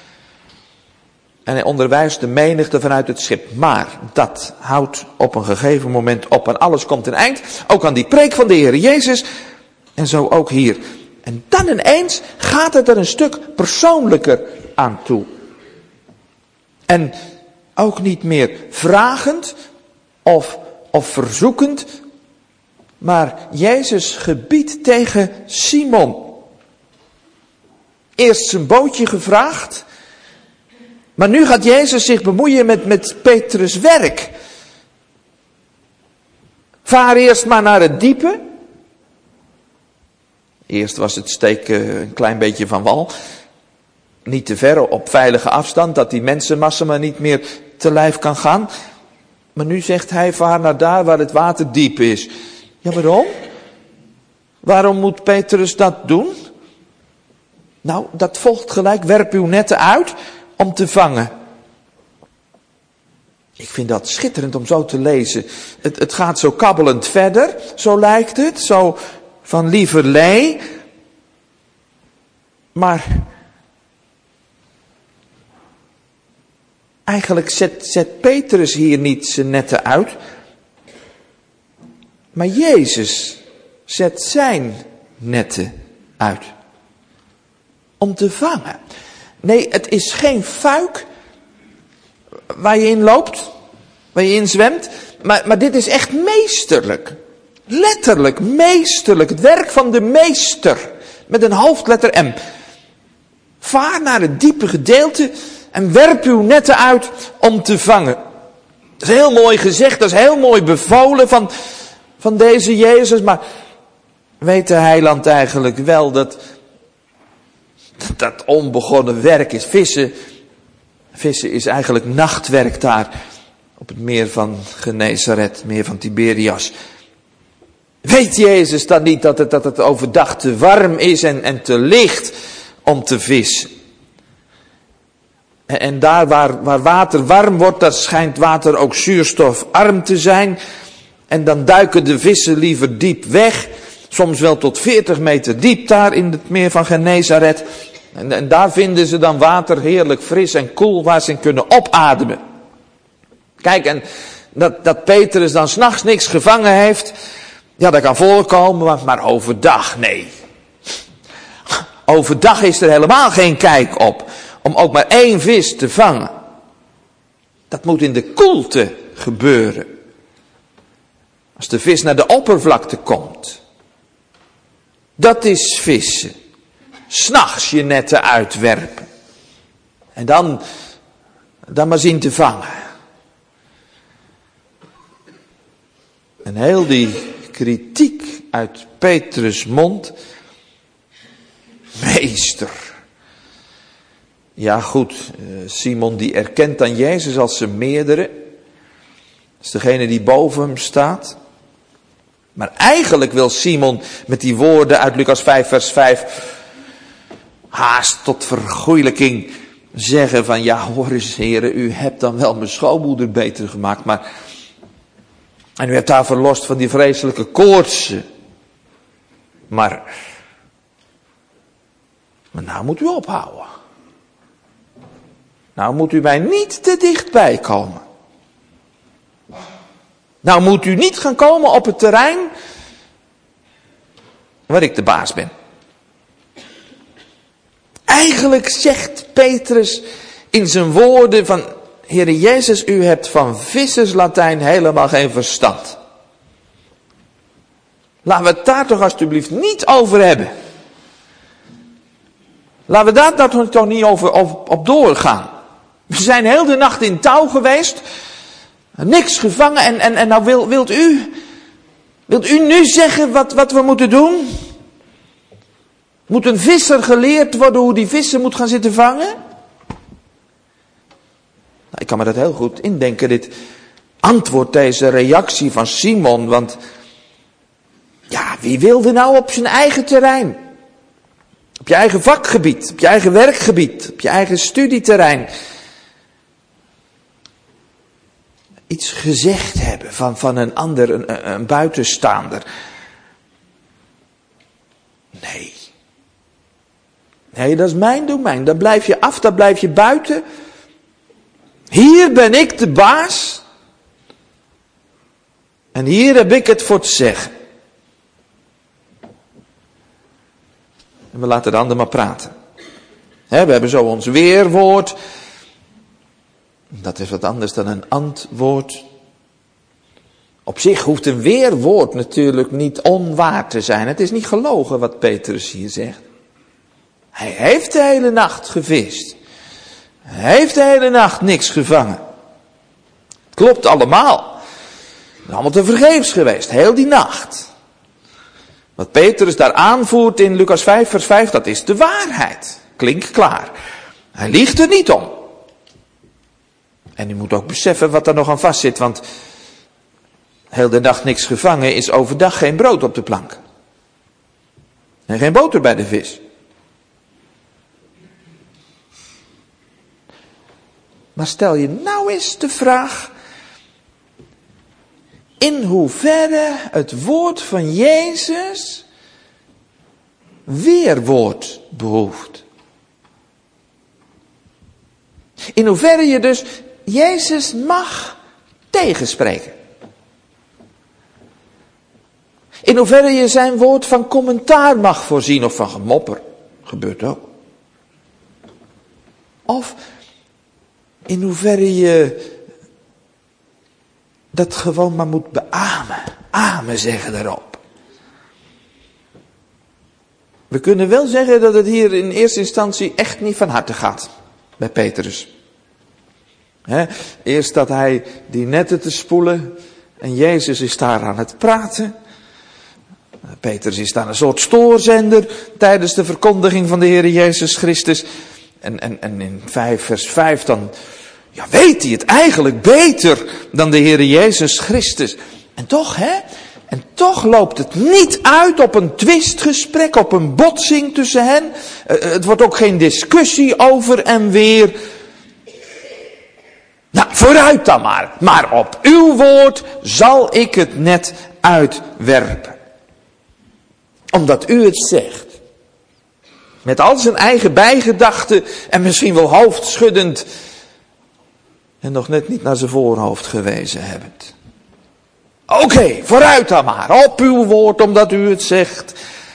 En hij onderwijst de menigte vanuit het schip. Maar dat houdt op een gegeven moment op. En alles komt een eind. Ook aan die preek van de Heer Jezus. En zo ook hier. En dan ineens gaat het er een stuk persoonlijker aan toe. En ook niet meer vragend of verzoekend. Maar Jezus gebiedt tegen Simon. Eerst zijn bootje gevraagd. Maar nu gaat Jezus zich bemoeien met Petrus' werk. Vaar eerst maar naar het diepe. Eerst was het steken een klein beetje van wal. Niet te ver, op veilige afstand, dat die mensenmassa maar niet meer te lijf kan gaan. Maar nu zegt hij, vaar naar daar waar het water diep is. Ja, waarom? Waarom moet Petrus dat doen? Nou, dat volgt gelijk, werp uw netten uit om te vangen. Ik vind dat schitterend om zo te lezen. Het gaat zo kabbelend verder, zo lijkt het, zo van lieverlee. Maar eigenlijk zet Petrus hier niet zijn netten uit. Maar Jezus zet zijn netten uit. Om te vangen. Nee, het is geen fuik waar je in loopt, waar je in zwemt. Maar dit is echt meesterlijk. Letterlijk meesterlijk. Het werk van de meester. Met een hoofdletter M. Vaar naar het diepe gedeelte en werp uw netten uit om te vangen. Dat is heel mooi gezegd, dat is heel mooi bevolen van deze Jezus. Maar weet de heiland eigenlijk wel dat onbegonnen werk is? Vissen is eigenlijk nachtwerk daar op het meer van Genesaret, meer van Tiberias. Weet Jezus dan niet dat het overdag te warm is en te licht om te vissen? En daar waar water warm wordt, daar schijnt water ook zuurstofarm te zijn. En dan duiken de vissen liever diep weg. Soms wel tot 40 meter diep daar in het meer van Genesaret. En daar vinden ze dan water heerlijk fris en koel waar ze in kunnen opademen. Kijk, en dat Petrus dan 's nachts niks gevangen heeft, ja, dat kan voorkomen, maar overdag, nee. Overdag is er helemaal geen kijk op om ook maar 1 vis te vangen. Dat moet in de koelte gebeuren. Als de vis naar de oppervlakte komt. Dat is vissen. 's Nachts je netten uitwerpen. En dan maar zien te vangen. En heel die kritiek uit Petrus' mond. Meester. Ja goed, Simon die erkent dan Jezus als zijn meerdere. Dat is degene die boven hem staat. Maar eigenlijk wil Simon met die woorden uit Lucas 5 vers 5... haast tot vergoeilijking zeggen van, ja hoor eens heren, u hebt dan wel mijn schoonmoeder beter gemaakt, maar... en u hebt haar verlost van die vreselijke koortsen. Maar nou moet u ophouden. Nou moet u mij niet te dichtbij komen. Nou moet u niet gaan komen op het terrein waar ik de baas ben. Eigenlijk zegt Petrus in zijn woorden van, Heere Jezus, u hebt van visserslatijn helemaal geen verstand. Laten we het daar toch alsjeblieft niet over hebben. Laten we daar toch niet over op doorgaan. We zijn heel de nacht in touw geweest. Niks gevangen en nou wilt u nu zeggen wat we moeten doen? Moet een visser geleerd worden hoe die vissen moet gaan zitten vangen? Nou, ik kan me dat heel goed indenken, dit antwoord, deze reactie van Simon. Want ja, wie wilde nou op zijn eigen terrein? Op je eigen vakgebied, op je eigen werkgebied, op je eigen studieterrein. Iets gezegd hebben van een ander, een buitenstaander. Nee, dat is mijn domein. Daar blijf je af, daar blijf je buiten. Hier ben ik de baas. En hier heb ik het voor te zeggen. En we laten de ander maar praten. We hebben zo ons weerwoord. Dat is wat anders dan een antwoord. Op zich hoeft een weerwoord natuurlijk niet onwaar te zijn. Het is niet gelogen wat Petrus hier zegt. Hij heeft de hele nacht gevist. Hij heeft de hele nacht niks gevangen. Het klopt allemaal. Het is allemaal tevergeefs geweest, heel die nacht. Wat Petrus daar aanvoert in Lucas 5 vers 5, dat is de waarheid. Klinkt klaar. Hij liegt er niet om. En u moet ook beseffen wat er nog aan vast zit, want heel de nacht niks gevangen is overdag geen brood op de plank. En geen boter bij de vis. Maar stel je nou eens de vraag, in hoeverre het woord van Jezus weerwoord behoeft. In hoeverre je dus Jezus mag tegenspreken. In hoeverre je zijn woord van commentaar mag voorzien of van gemopper. Gebeurt ook. Of in hoeverre je dat gewoon maar moet beamen. Amen zeggen daarop. We kunnen wel zeggen dat het hier in eerste instantie echt niet van harte gaat. Bij Petrus. Eerst staat hij die netten te spoelen. En Jezus is daar aan het praten. Petrus is daar een soort stoorzender tijdens de verkondiging van de Heer Jezus Christus. En in 5 vers 5 dan Ja, weet hij het eigenlijk beter dan de Heer Jezus Christus? En toch, En toch loopt het niet uit op een twistgesprek, op een botsing tussen hen. Het wordt ook geen discussie over en weer. Nou, vooruit dan maar. Maar op uw woord zal ik het net uitwerpen. Omdat u het zegt. Met al zijn eigen bijgedachten en misschien wel hoofdschuddend. En nog net niet naar zijn voorhoofd gewezen hebbend. Oké, vooruit dan maar. Op uw woord, omdat u het zegt.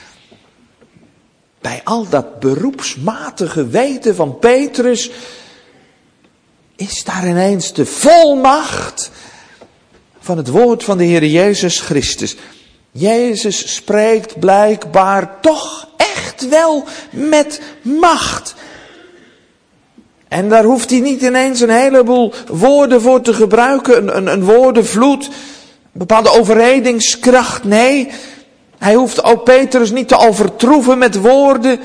Bij al dat beroepsmatige weten van Petrus is daar ineens de volmacht van het woord van de Heer Jezus Christus. Jezus spreekt blijkbaar toch echt wel met macht. En daar hoeft hij niet ineens een heleboel woorden voor te gebruiken, een woordenvloed, een bepaalde overredingskracht. Nee, hij hoeft ook Petrus niet te overtroeven met woorden.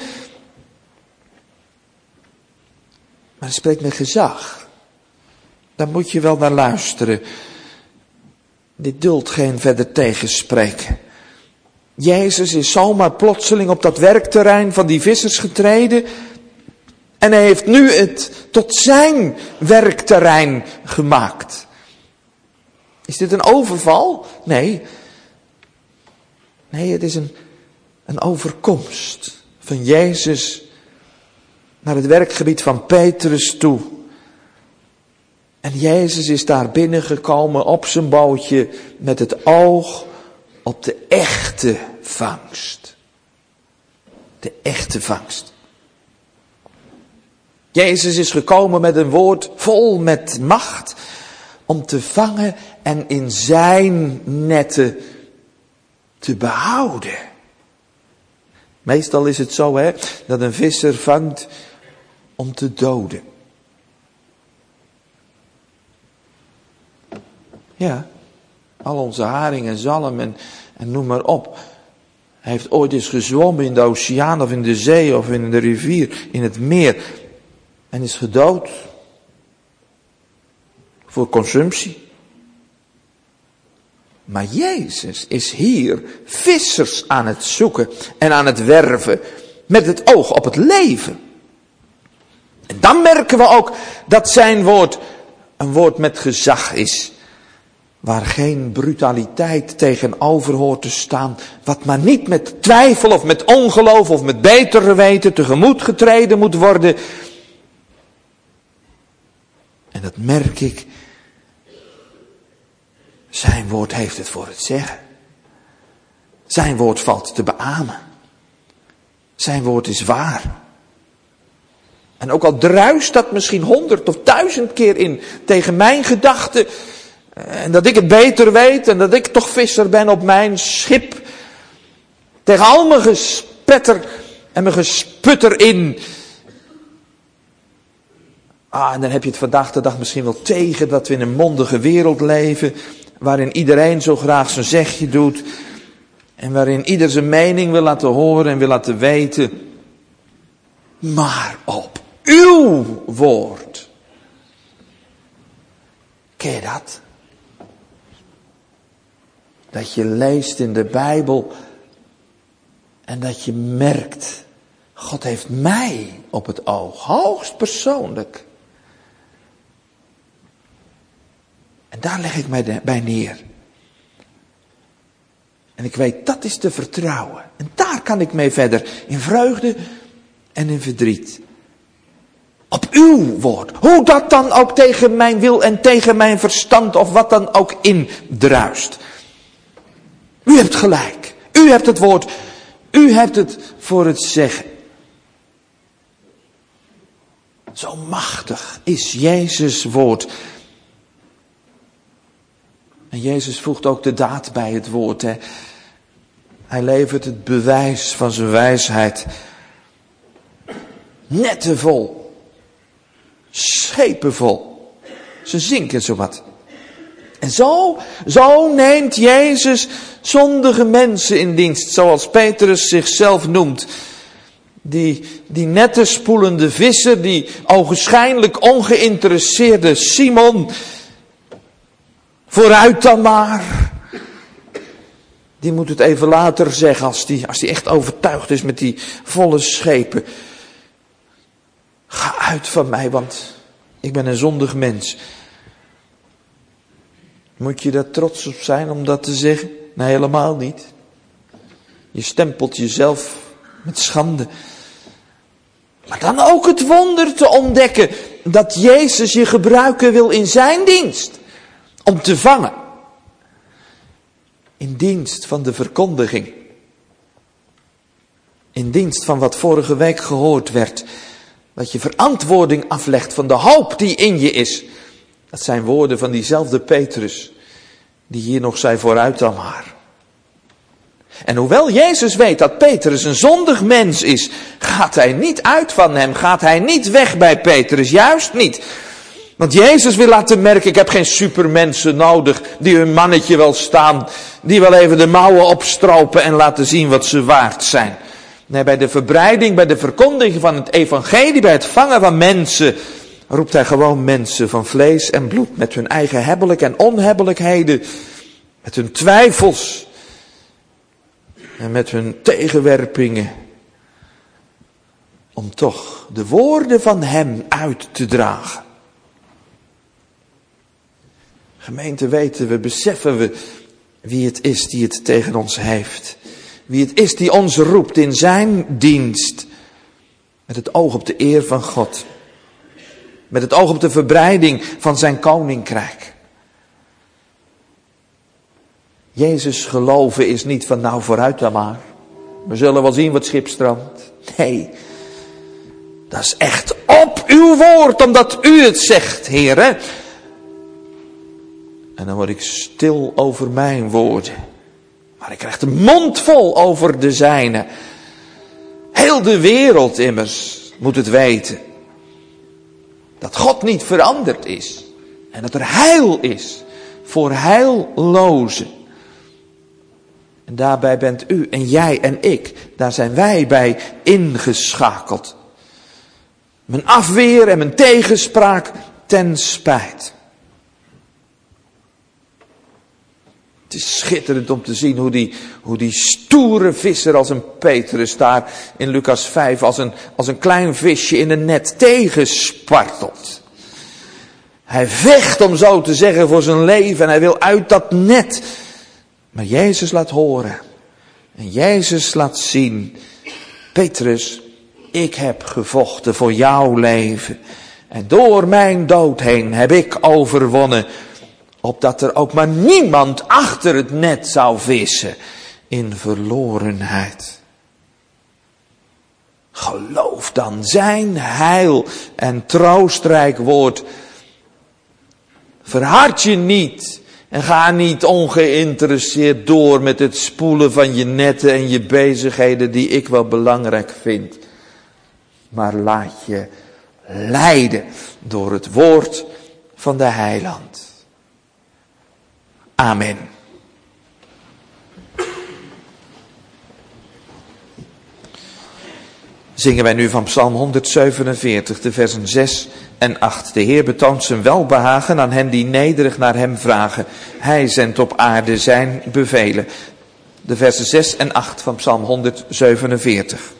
Maar hij spreekt met gezag. Daar moet je wel naar luisteren. Dit duldt geen verder tegenspreken. Jezus is zomaar plotseling op dat werkterrein van die vissers getreden. En hij heeft nu het tot zijn werkterrein gemaakt. Is dit een overval? Nee. Nee, het is een overkomst van Jezus naar het werkgebied van Petrus toe. En Jezus is daar binnengekomen op zijn bootje met het oog op de echte vangst. De echte vangst. Jezus is gekomen met een woord vol met macht om te vangen en in zijn netten te behouden. Meestal is het zo dat een visser vangt om te doden. Ja, al onze haring en zalm en noem maar op. Hij heeft ooit eens gezwommen in de oceaan of in de zee of in de rivier, in het meer. En is gedood. Voor consumptie. Maar Jezus is hier vissers aan het zoeken en aan het werven. Met het oog op het leven. En dan merken we ook dat zijn woord een woord met gezag is. Waar geen brutaliteit tegenover hoort te staan. Wat maar niet met twijfel of met ongeloof of met beter geweten tegemoet getreden moet worden. En dat merk ik. Zijn woord heeft het voor het zeggen. Zijn woord valt te beamen. Zijn woord is waar. En ook al druist dat misschien 100 of 1000 keer in tegen mijn gedachten. En dat ik het beter weet en dat ik toch visser ben op mijn schip. Tegen al mijn gespetter en mijn gesputter in. En dan heb je het vandaag de dag misschien wel tegen dat we in een mondige wereld leven. Waarin iedereen zo graag zijn zegje doet. En waarin ieder zijn mening wil laten horen en wil laten weten. Maar op uw woord. Ken je dat? Dat je leest in de Bijbel. En dat je merkt. God heeft mij op het oog. Hoogst persoonlijk. En daar leg ik mij bij neer. En ik weet, dat is te vertrouwen. En daar kan ik mee verder. In vreugde en in verdriet. Op uw woord. Hoe dat dan ook tegen mijn wil en tegen mijn verstand of wat dan ook indruist. U hebt gelijk. U hebt het woord. U hebt het voor het zeggen. Zo machtig is Jezus' woord. En Jezus voegt ook de daad bij het woord. Hij levert het bewijs van zijn wijsheid. Netten vol. Schepen vol. Ze zinken zowat. En zo neemt Jezus zondige mensen in dienst. Zoals Petrus zichzelf noemt. Die netten spoelende visser, die ogenschijnlijk ongeïnteresseerde Simon, vooruit dan maar. Die moet het even later zeggen als die echt overtuigd is met die volle schepen. Ga uit van mij, want ik ben een zondig mens. Moet je daar trots op zijn om dat te zeggen? Nee, helemaal niet. Je stempelt jezelf met schande. Maar dan ook het wonder te ontdekken dat Jezus je gebruiken wil in zijn dienst. Om te vangen. In dienst van de verkondiging. In dienst van wat vorige week gehoord werd. Dat je verantwoording aflegt van de hoop die in je is. Dat zijn woorden van diezelfde Petrus. Die hier nog zei, vooruit dan maar. En hoewel Jezus weet dat Petrus een zondig mens is, gaat hij niet uit van hem. Gaat hij niet weg bij Petrus. Juist niet. Want Jezus wil laten merken, ik heb geen supermensen nodig die hun mannetje wel staan. Die wel even de mouwen opstropen en laten zien wat ze waard zijn. Nee, bij de verbreiding, bij de verkondiging van het evangelie, bij het vangen van mensen, roept hij gewoon mensen van vlees en bloed. Met hun eigen hebbelijk en onhebbelijkheden. Met hun twijfels. En met hun tegenwerpingen. Om toch de woorden van hem uit te dragen. Gemeente, weten we, beseffen we wie het is die het tegen ons heeft. Wie het is die ons roept in zijn dienst. Met het oog op de eer van God. Met het oog op de verbreiding van zijn koninkrijk. Jezus geloven is niet van nou vooruit dan maar. We zullen wel zien wat schip strandt. Nee. Dat is echt op uw woord, omdat u het zegt, Heere. En dan word ik stil over mijn woorden. Maar ik krijg de mond vol over de zijne. Heel de wereld immers moet het weten. Dat God niet veranderd is. En dat er heil is voor heillozen. En daarbij bent u en jij en ik. Daar zijn wij bij ingeschakeld. Mijn afweer en mijn tegenspraak ten spijt. Het is schitterend om te zien hoe die stoere visser als een Petrus daar in Lucas 5 als een klein visje in een net tegenspartelt. Hij vecht, om zo te zeggen, voor zijn leven en hij wil uit dat net. Maar Jezus laat horen en Jezus laat zien, Petrus, ik heb gevochten voor jouw leven. En door mijn dood heen heb ik overwonnen. Opdat er ook maar niemand achter het net zou vissen in verlorenheid. Geloof dan zijn heil en troostrijk woord. Verhard je niet en ga niet ongeïnteresseerd door met het spoelen van je netten en je bezigheden die ik wel belangrijk vind. Maar laat je leiden door het woord van de heiland. Amen. Zingen wij nu van Psalm 147, de versen 6 en 8. De Heer betoont zijn welbehagen aan hen die nederig naar hem vragen. Hij zendt op aarde zijn bevelen. De versen 6 en 8 van Psalm 147.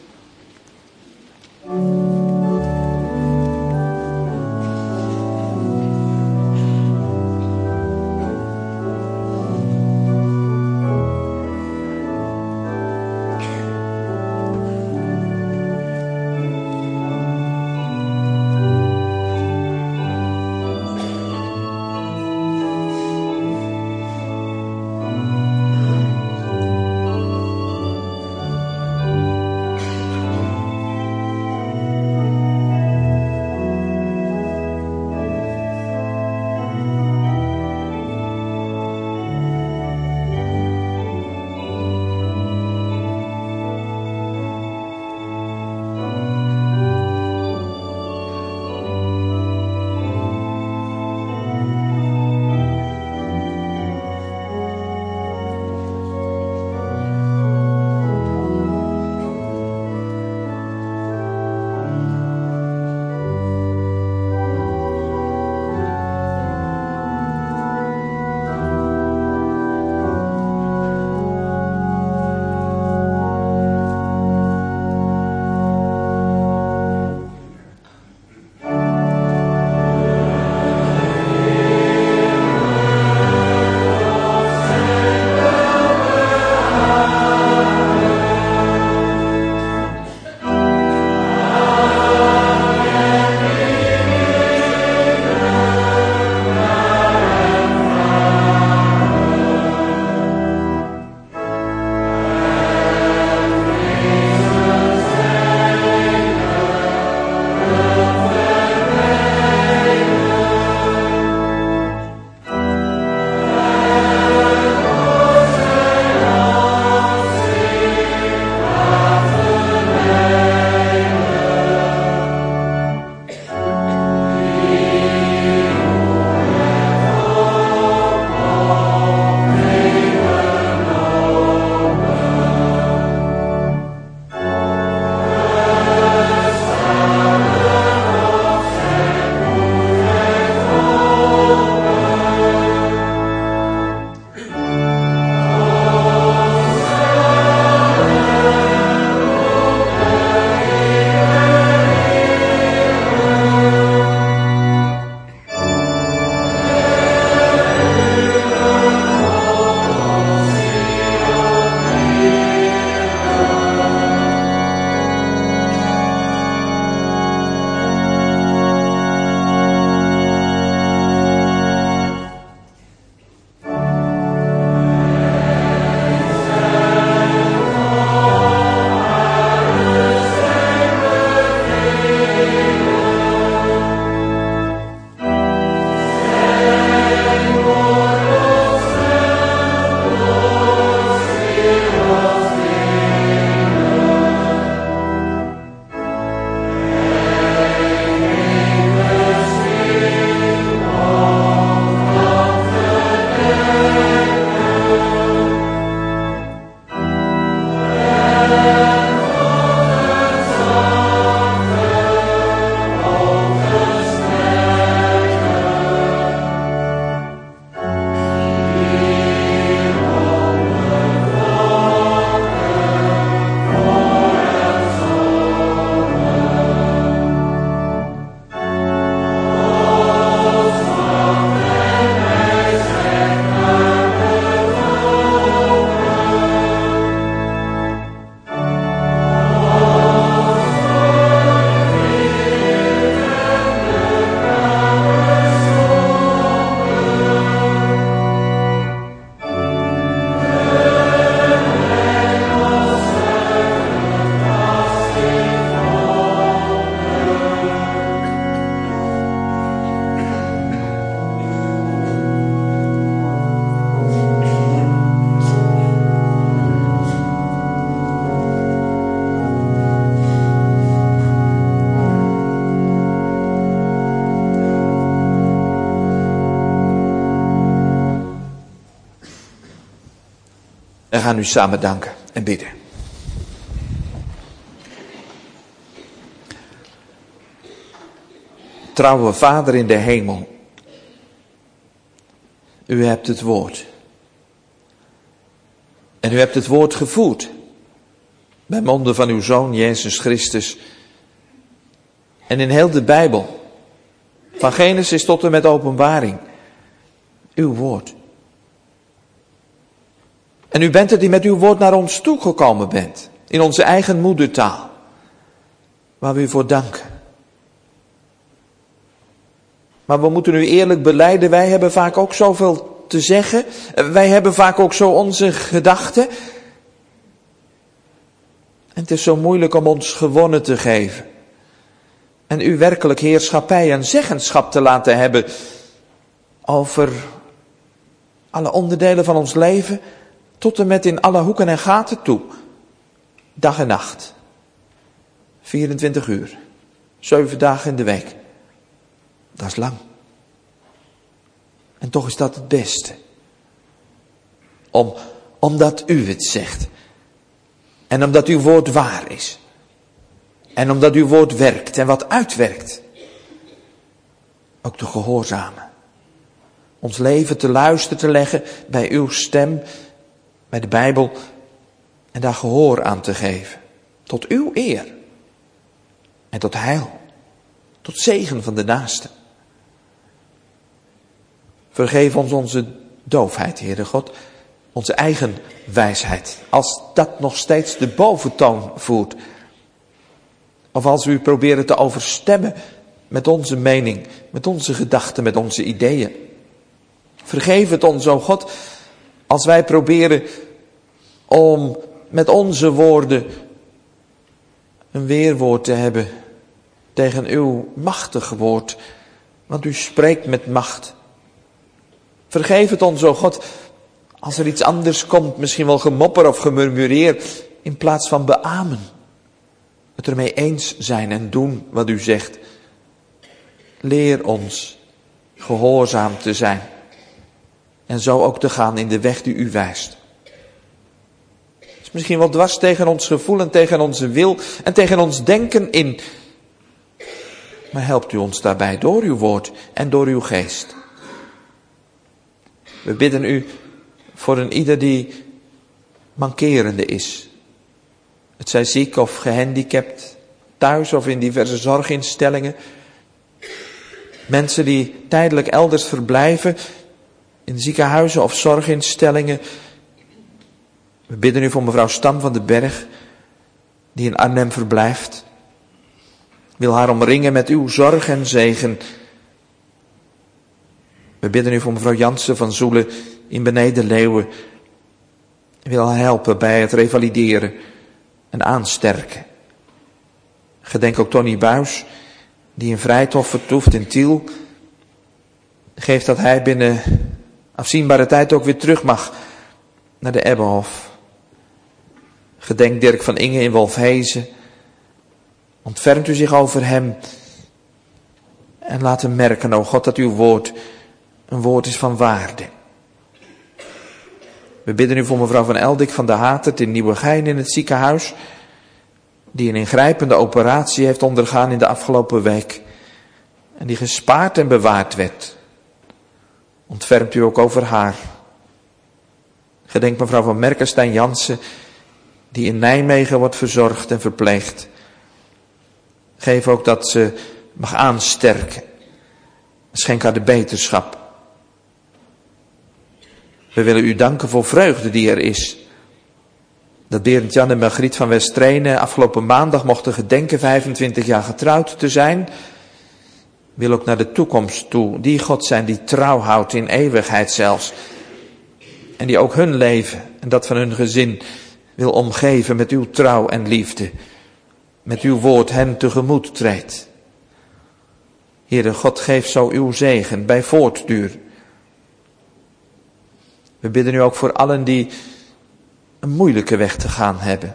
En gaan nu samen danken en bidden. Trouwe Vader in de hemel, u hebt het woord. En u hebt het woord gevoerd bij monden van uw Zoon Jezus Christus. En in heel de Bijbel, van Genesis tot en met Openbaring, uw woord. En u bent het die met uw woord naar ons toegekomen bent, in onze eigen moedertaal, waar we u voor danken. Maar we moeten u eerlijk belijden, wij hebben vaak ook zoveel te zeggen. Wij hebben vaak ook zo onze gedachten. En het is zo moeilijk om ons gewonnen te geven. En u werkelijk heerschappij en zeggenschap te laten hebben over alle onderdelen van ons leven, tot en met in alle hoeken en gaten toe. Dag en nacht. 24 uur. 7 dagen in de week. Dat is lang. En toch is dat het beste. Omdat u het zegt. En omdat uw woord waar is. En omdat uw woord werkt en wat uitwerkt. Ook te gehoorzamen. Ons leven te luisteren te leggen bij uw stem, bij de Bijbel. En daar gehoor aan te geven. Tot uw eer. En tot heil. Tot zegen van de naaste. Vergeef ons onze doofheid, Heere God. Onze eigen wijsheid. Als dat nog steeds de boventoon voert. Of als we u proberen te overstemmen met onze mening, met onze gedachten, met onze ideeën. Vergeef het ons, o God, als wij proberen om met onze woorden een weerwoord te hebben tegen uw machtig woord, want u spreekt met macht. Vergeef het ons, o God, als er iets anders komt, misschien wel gemopper of gemurmureer, in plaats van beamen. Het ermee eens zijn en doen wat u zegt. Leer ons gehoorzaam te zijn. En zo ook te gaan in de weg die u wijst. Het is misschien wel dwars tegen ons gevoel en tegen onze wil en tegen ons denken in. Maar helpt u ons daarbij door uw woord en door uw geest. We bidden u voor een ieder die mankerende is. Het zij ziek of gehandicapt, thuis of in diverse zorginstellingen. Mensen die tijdelijk elders verblijven, in ziekenhuizen of zorginstellingen. We bidden u voor mevrouw Stam van den Berg, die in Arnhem verblijft. Wil haar omringen met uw zorg en zegen. We bidden u voor mevrouw Jansen van Zoelen in Beneden-Leeuwen. Wil haar helpen bij het revalideren en aansterken. Gedenk ook Tony Buis, die in Vrijthof vertoeft in Tiel. Geef dat hij binnen afzienbare tijd ook weer terug mag naar de Ebbenhof. Gedenk Dirk van Inge in Wolfhezen. Ontfermt u zich over hem. En laat hem merken, o God, dat uw woord een woord is van waarde. We bidden u voor mevrouw van Eldik van de Hatert in Nieuwegein in het ziekenhuis, die een ingrijpende operatie heeft ondergaan in de afgelopen week en die gespaard en bewaard werd. Ontfermt u ook over haar. Gedenk mevrouw van Merkenstein Jansen, die in Nijmegen wordt verzorgd en verpleegd. Geef ook dat ze mag aansterken. Schenk haar de beterschap. We willen u danken voor vreugde die er is. Dat Berend Jan en Margriet van Westrenen afgelopen maandag mochten gedenken 25 jaar getrouwd te zijn. Wil ook naar de toekomst toe die God zijn die trouw houdt in eeuwigheid zelfs. En die ook hun leven en dat van hun gezin wil omgeven met uw trouw en liefde. Met uw woord hen tegemoet treedt. Heere God, geef zo uw zegen bij voortduur. We bidden u ook voor allen die een moeilijke weg te gaan hebben.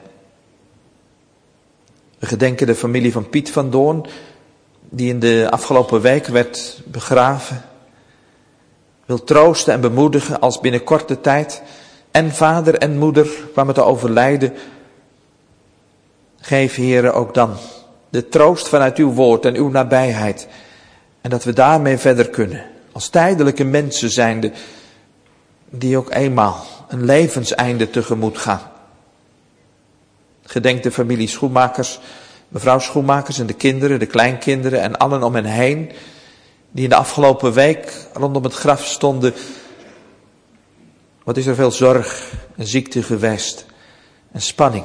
We gedenken de familie van Piet van Doorn, die in de afgelopen week werd begraven. Wil troosten en bemoedigen als binnen korte tijd en vader en moeder kwamen te overlijden. Geef, Heere, ook dan de troost vanuit uw woord en uw nabijheid. En dat we daarmee verder kunnen. Als tijdelijke mensen zijnde, die ook eenmaal een levenseinde tegemoet gaan. Gedenk de familie Schoenmakers, mevrouw Schoenmakers en de kinderen, de kleinkinderen en allen om hen heen, die in de afgelopen week rondom het graf stonden. Wat is er veel zorg en ziekte geweest en spanning.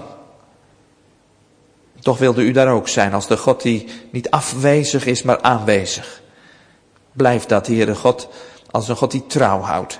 Toch wilde u daar ook zijn als de God die niet afwezig is, maar aanwezig. Blijf dat, Heere God, als een God die trouw houdt.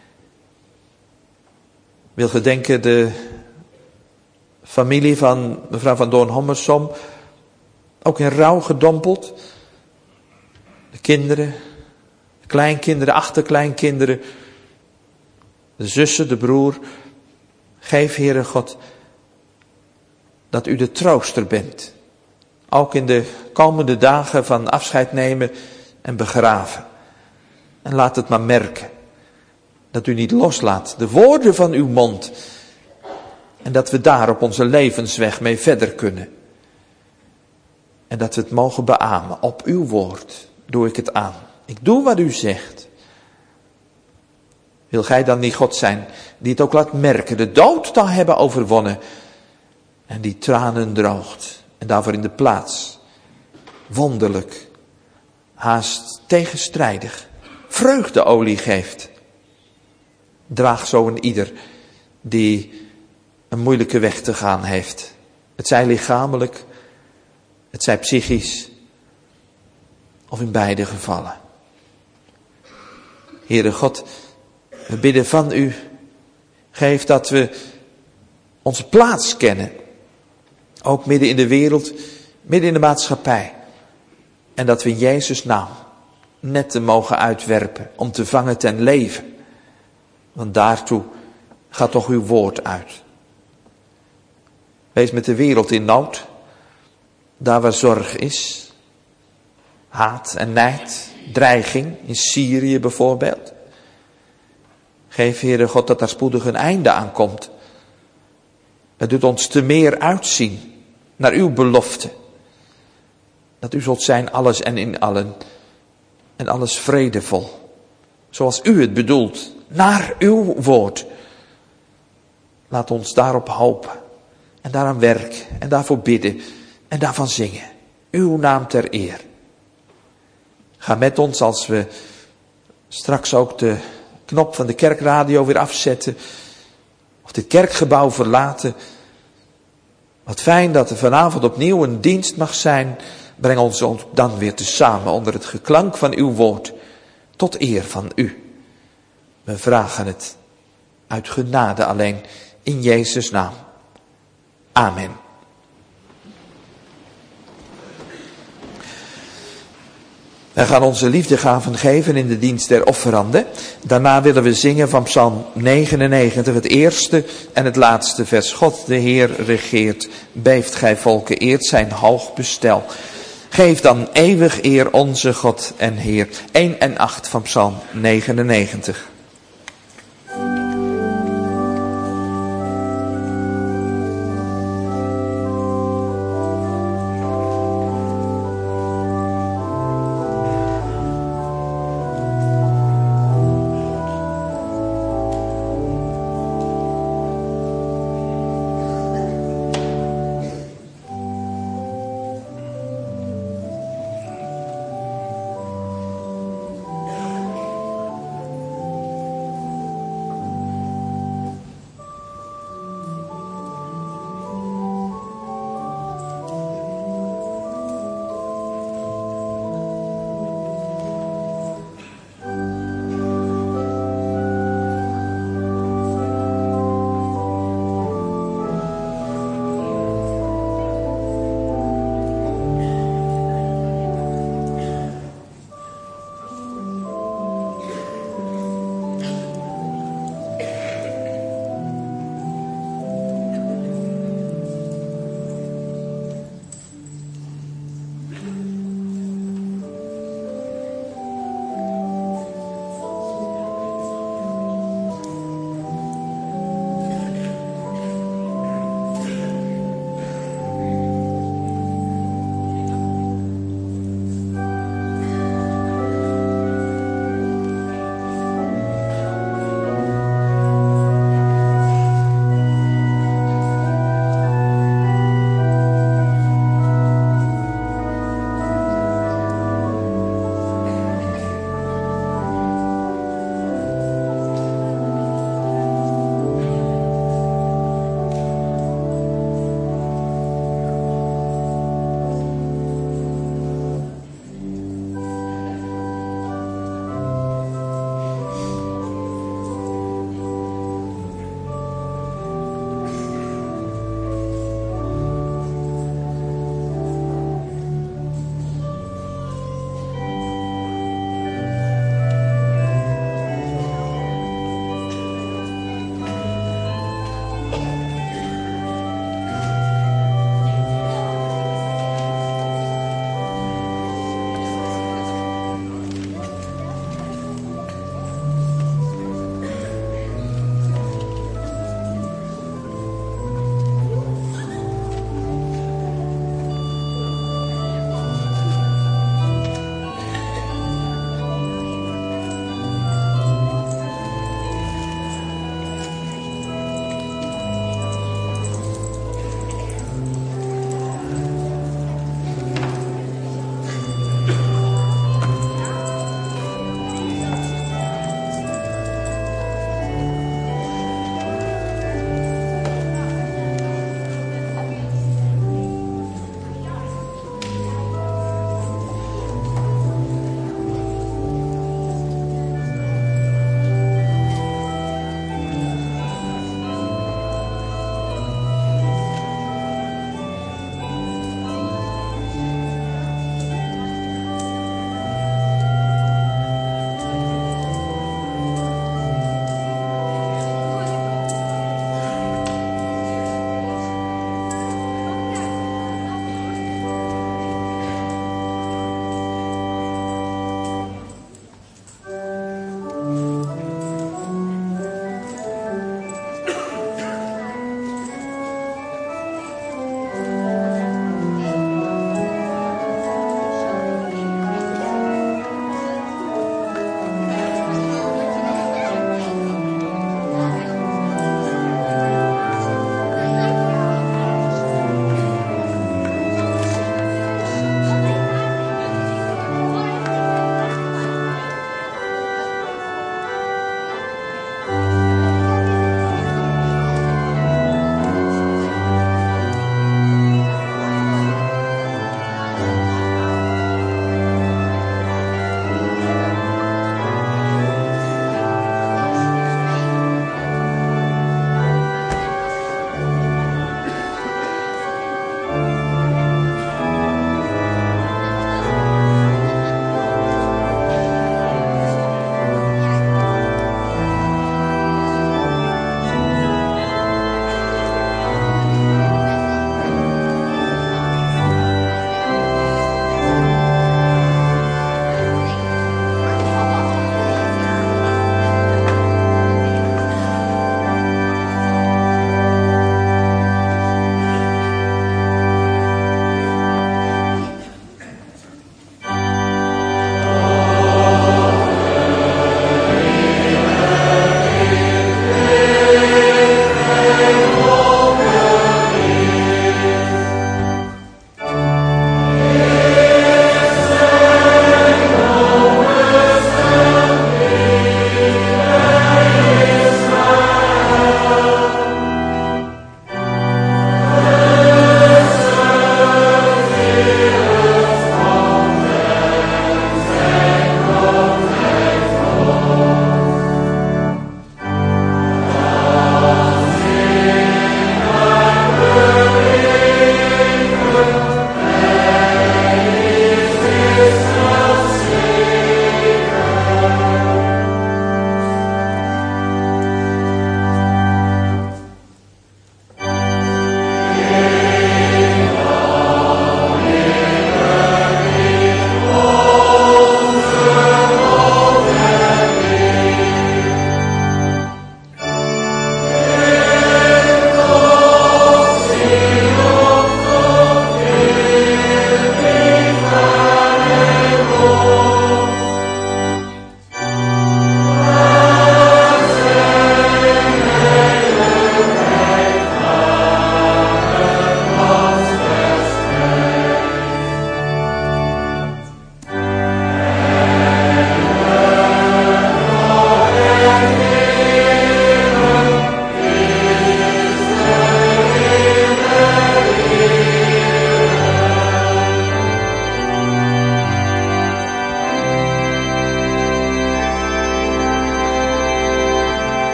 Wil gedenken de familie van mevrouw van Doorn-Hommersom, ook in rouw gedompeld. De kinderen, de kleinkinderen, achterkleinkinderen, de zussen, de broer. Geef, Heere God, dat u de trooster bent. Ook in de komende dagen van afscheid nemen en begraven. En laat het maar merken. Dat u niet loslaat de woorden van uw mond. En dat we daar op onze levensweg mee verder kunnen. En dat we het mogen beamen. Op uw woord doe ik het aan. Ik doe wat u zegt. Wil gij dan niet God zijn die het ook laat merken. De dood te hebben overwonnen. En die tranen droogt. En daarvoor in de plaats. Wonderlijk. Haast tegenstrijdig. Vreugdeolie geeft. Draag zo een ieder die een moeilijke weg te gaan heeft. Het zij lichamelijk. Het zij psychisch. Of in beide gevallen. Heere God, we bidden van u. Geef dat we onze plaats kennen. Ook midden in de wereld, midden in de maatschappij. En dat we in Jezus' naam netten mogen uitwerpen om te vangen ten leven. Want daartoe gaat toch uw woord uit. Wees met de wereld in nood. Daar waar zorg is. Haat en nijd. Dreiging. In Syrië bijvoorbeeld. Geef, Heere God, dat daar spoedig een einde aan komt. Het doet ons te meer uitzien naar uw belofte. Dat u zult zijn alles en in allen. En alles vredevol. Zoals u het bedoelt. Naar uw woord. Laat ons daarop hopen. En daaraan werken. En daarvoor bidden. En daarvan zingen. Uw naam ter eer. Ga met ons als we straks ook de knop van de kerkradio weer afzetten. Of dit kerkgebouw verlaten. Wat fijn dat er vanavond opnieuw een dienst mag zijn. Breng ons dan weer tezamen onder het geklank van uw woord. Tot eer van u. We vragen het uit genade alleen in Jezus' naam. Amen. We gaan onze liefdegaven geven in de dienst der offeranden. Daarna willen we zingen van Psalm 99, het eerste en het laatste vers. God de Heer regeert, beeft gij volken, eert zijn hoog bestel. Geef dan eeuwig eer onze God en Heer. 1 en 8 van Psalm 99.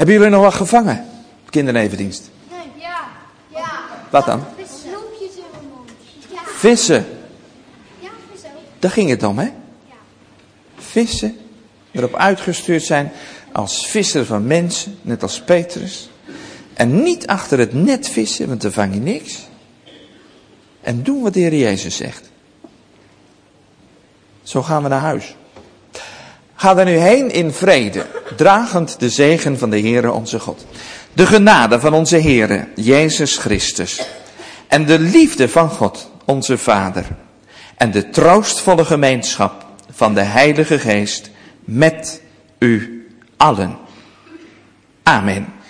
Hebben jullie nog wat gevangen? Kinderevendienst. Nee. Ja. Ja. Wat dan? Snoepjes in mijn mond. Ja. Vissen. Ja, vissen ook. Daar ging het om, hè? Ja. Vissen. Erop uitgestuurd zijn als visser van mensen. Net als Petrus. En niet achter het net vissen, want dan vang je niks. En doen wat de Heer Jezus zegt. Zo gaan we naar huis. Ga er nu heen in vrede, dragend de zegen van de Heere onze God. De genade van onze Heere, Jezus Christus. En de liefde van God, onze Vader. En de troostvolle gemeenschap van de Heilige Geest met u allen. Amen.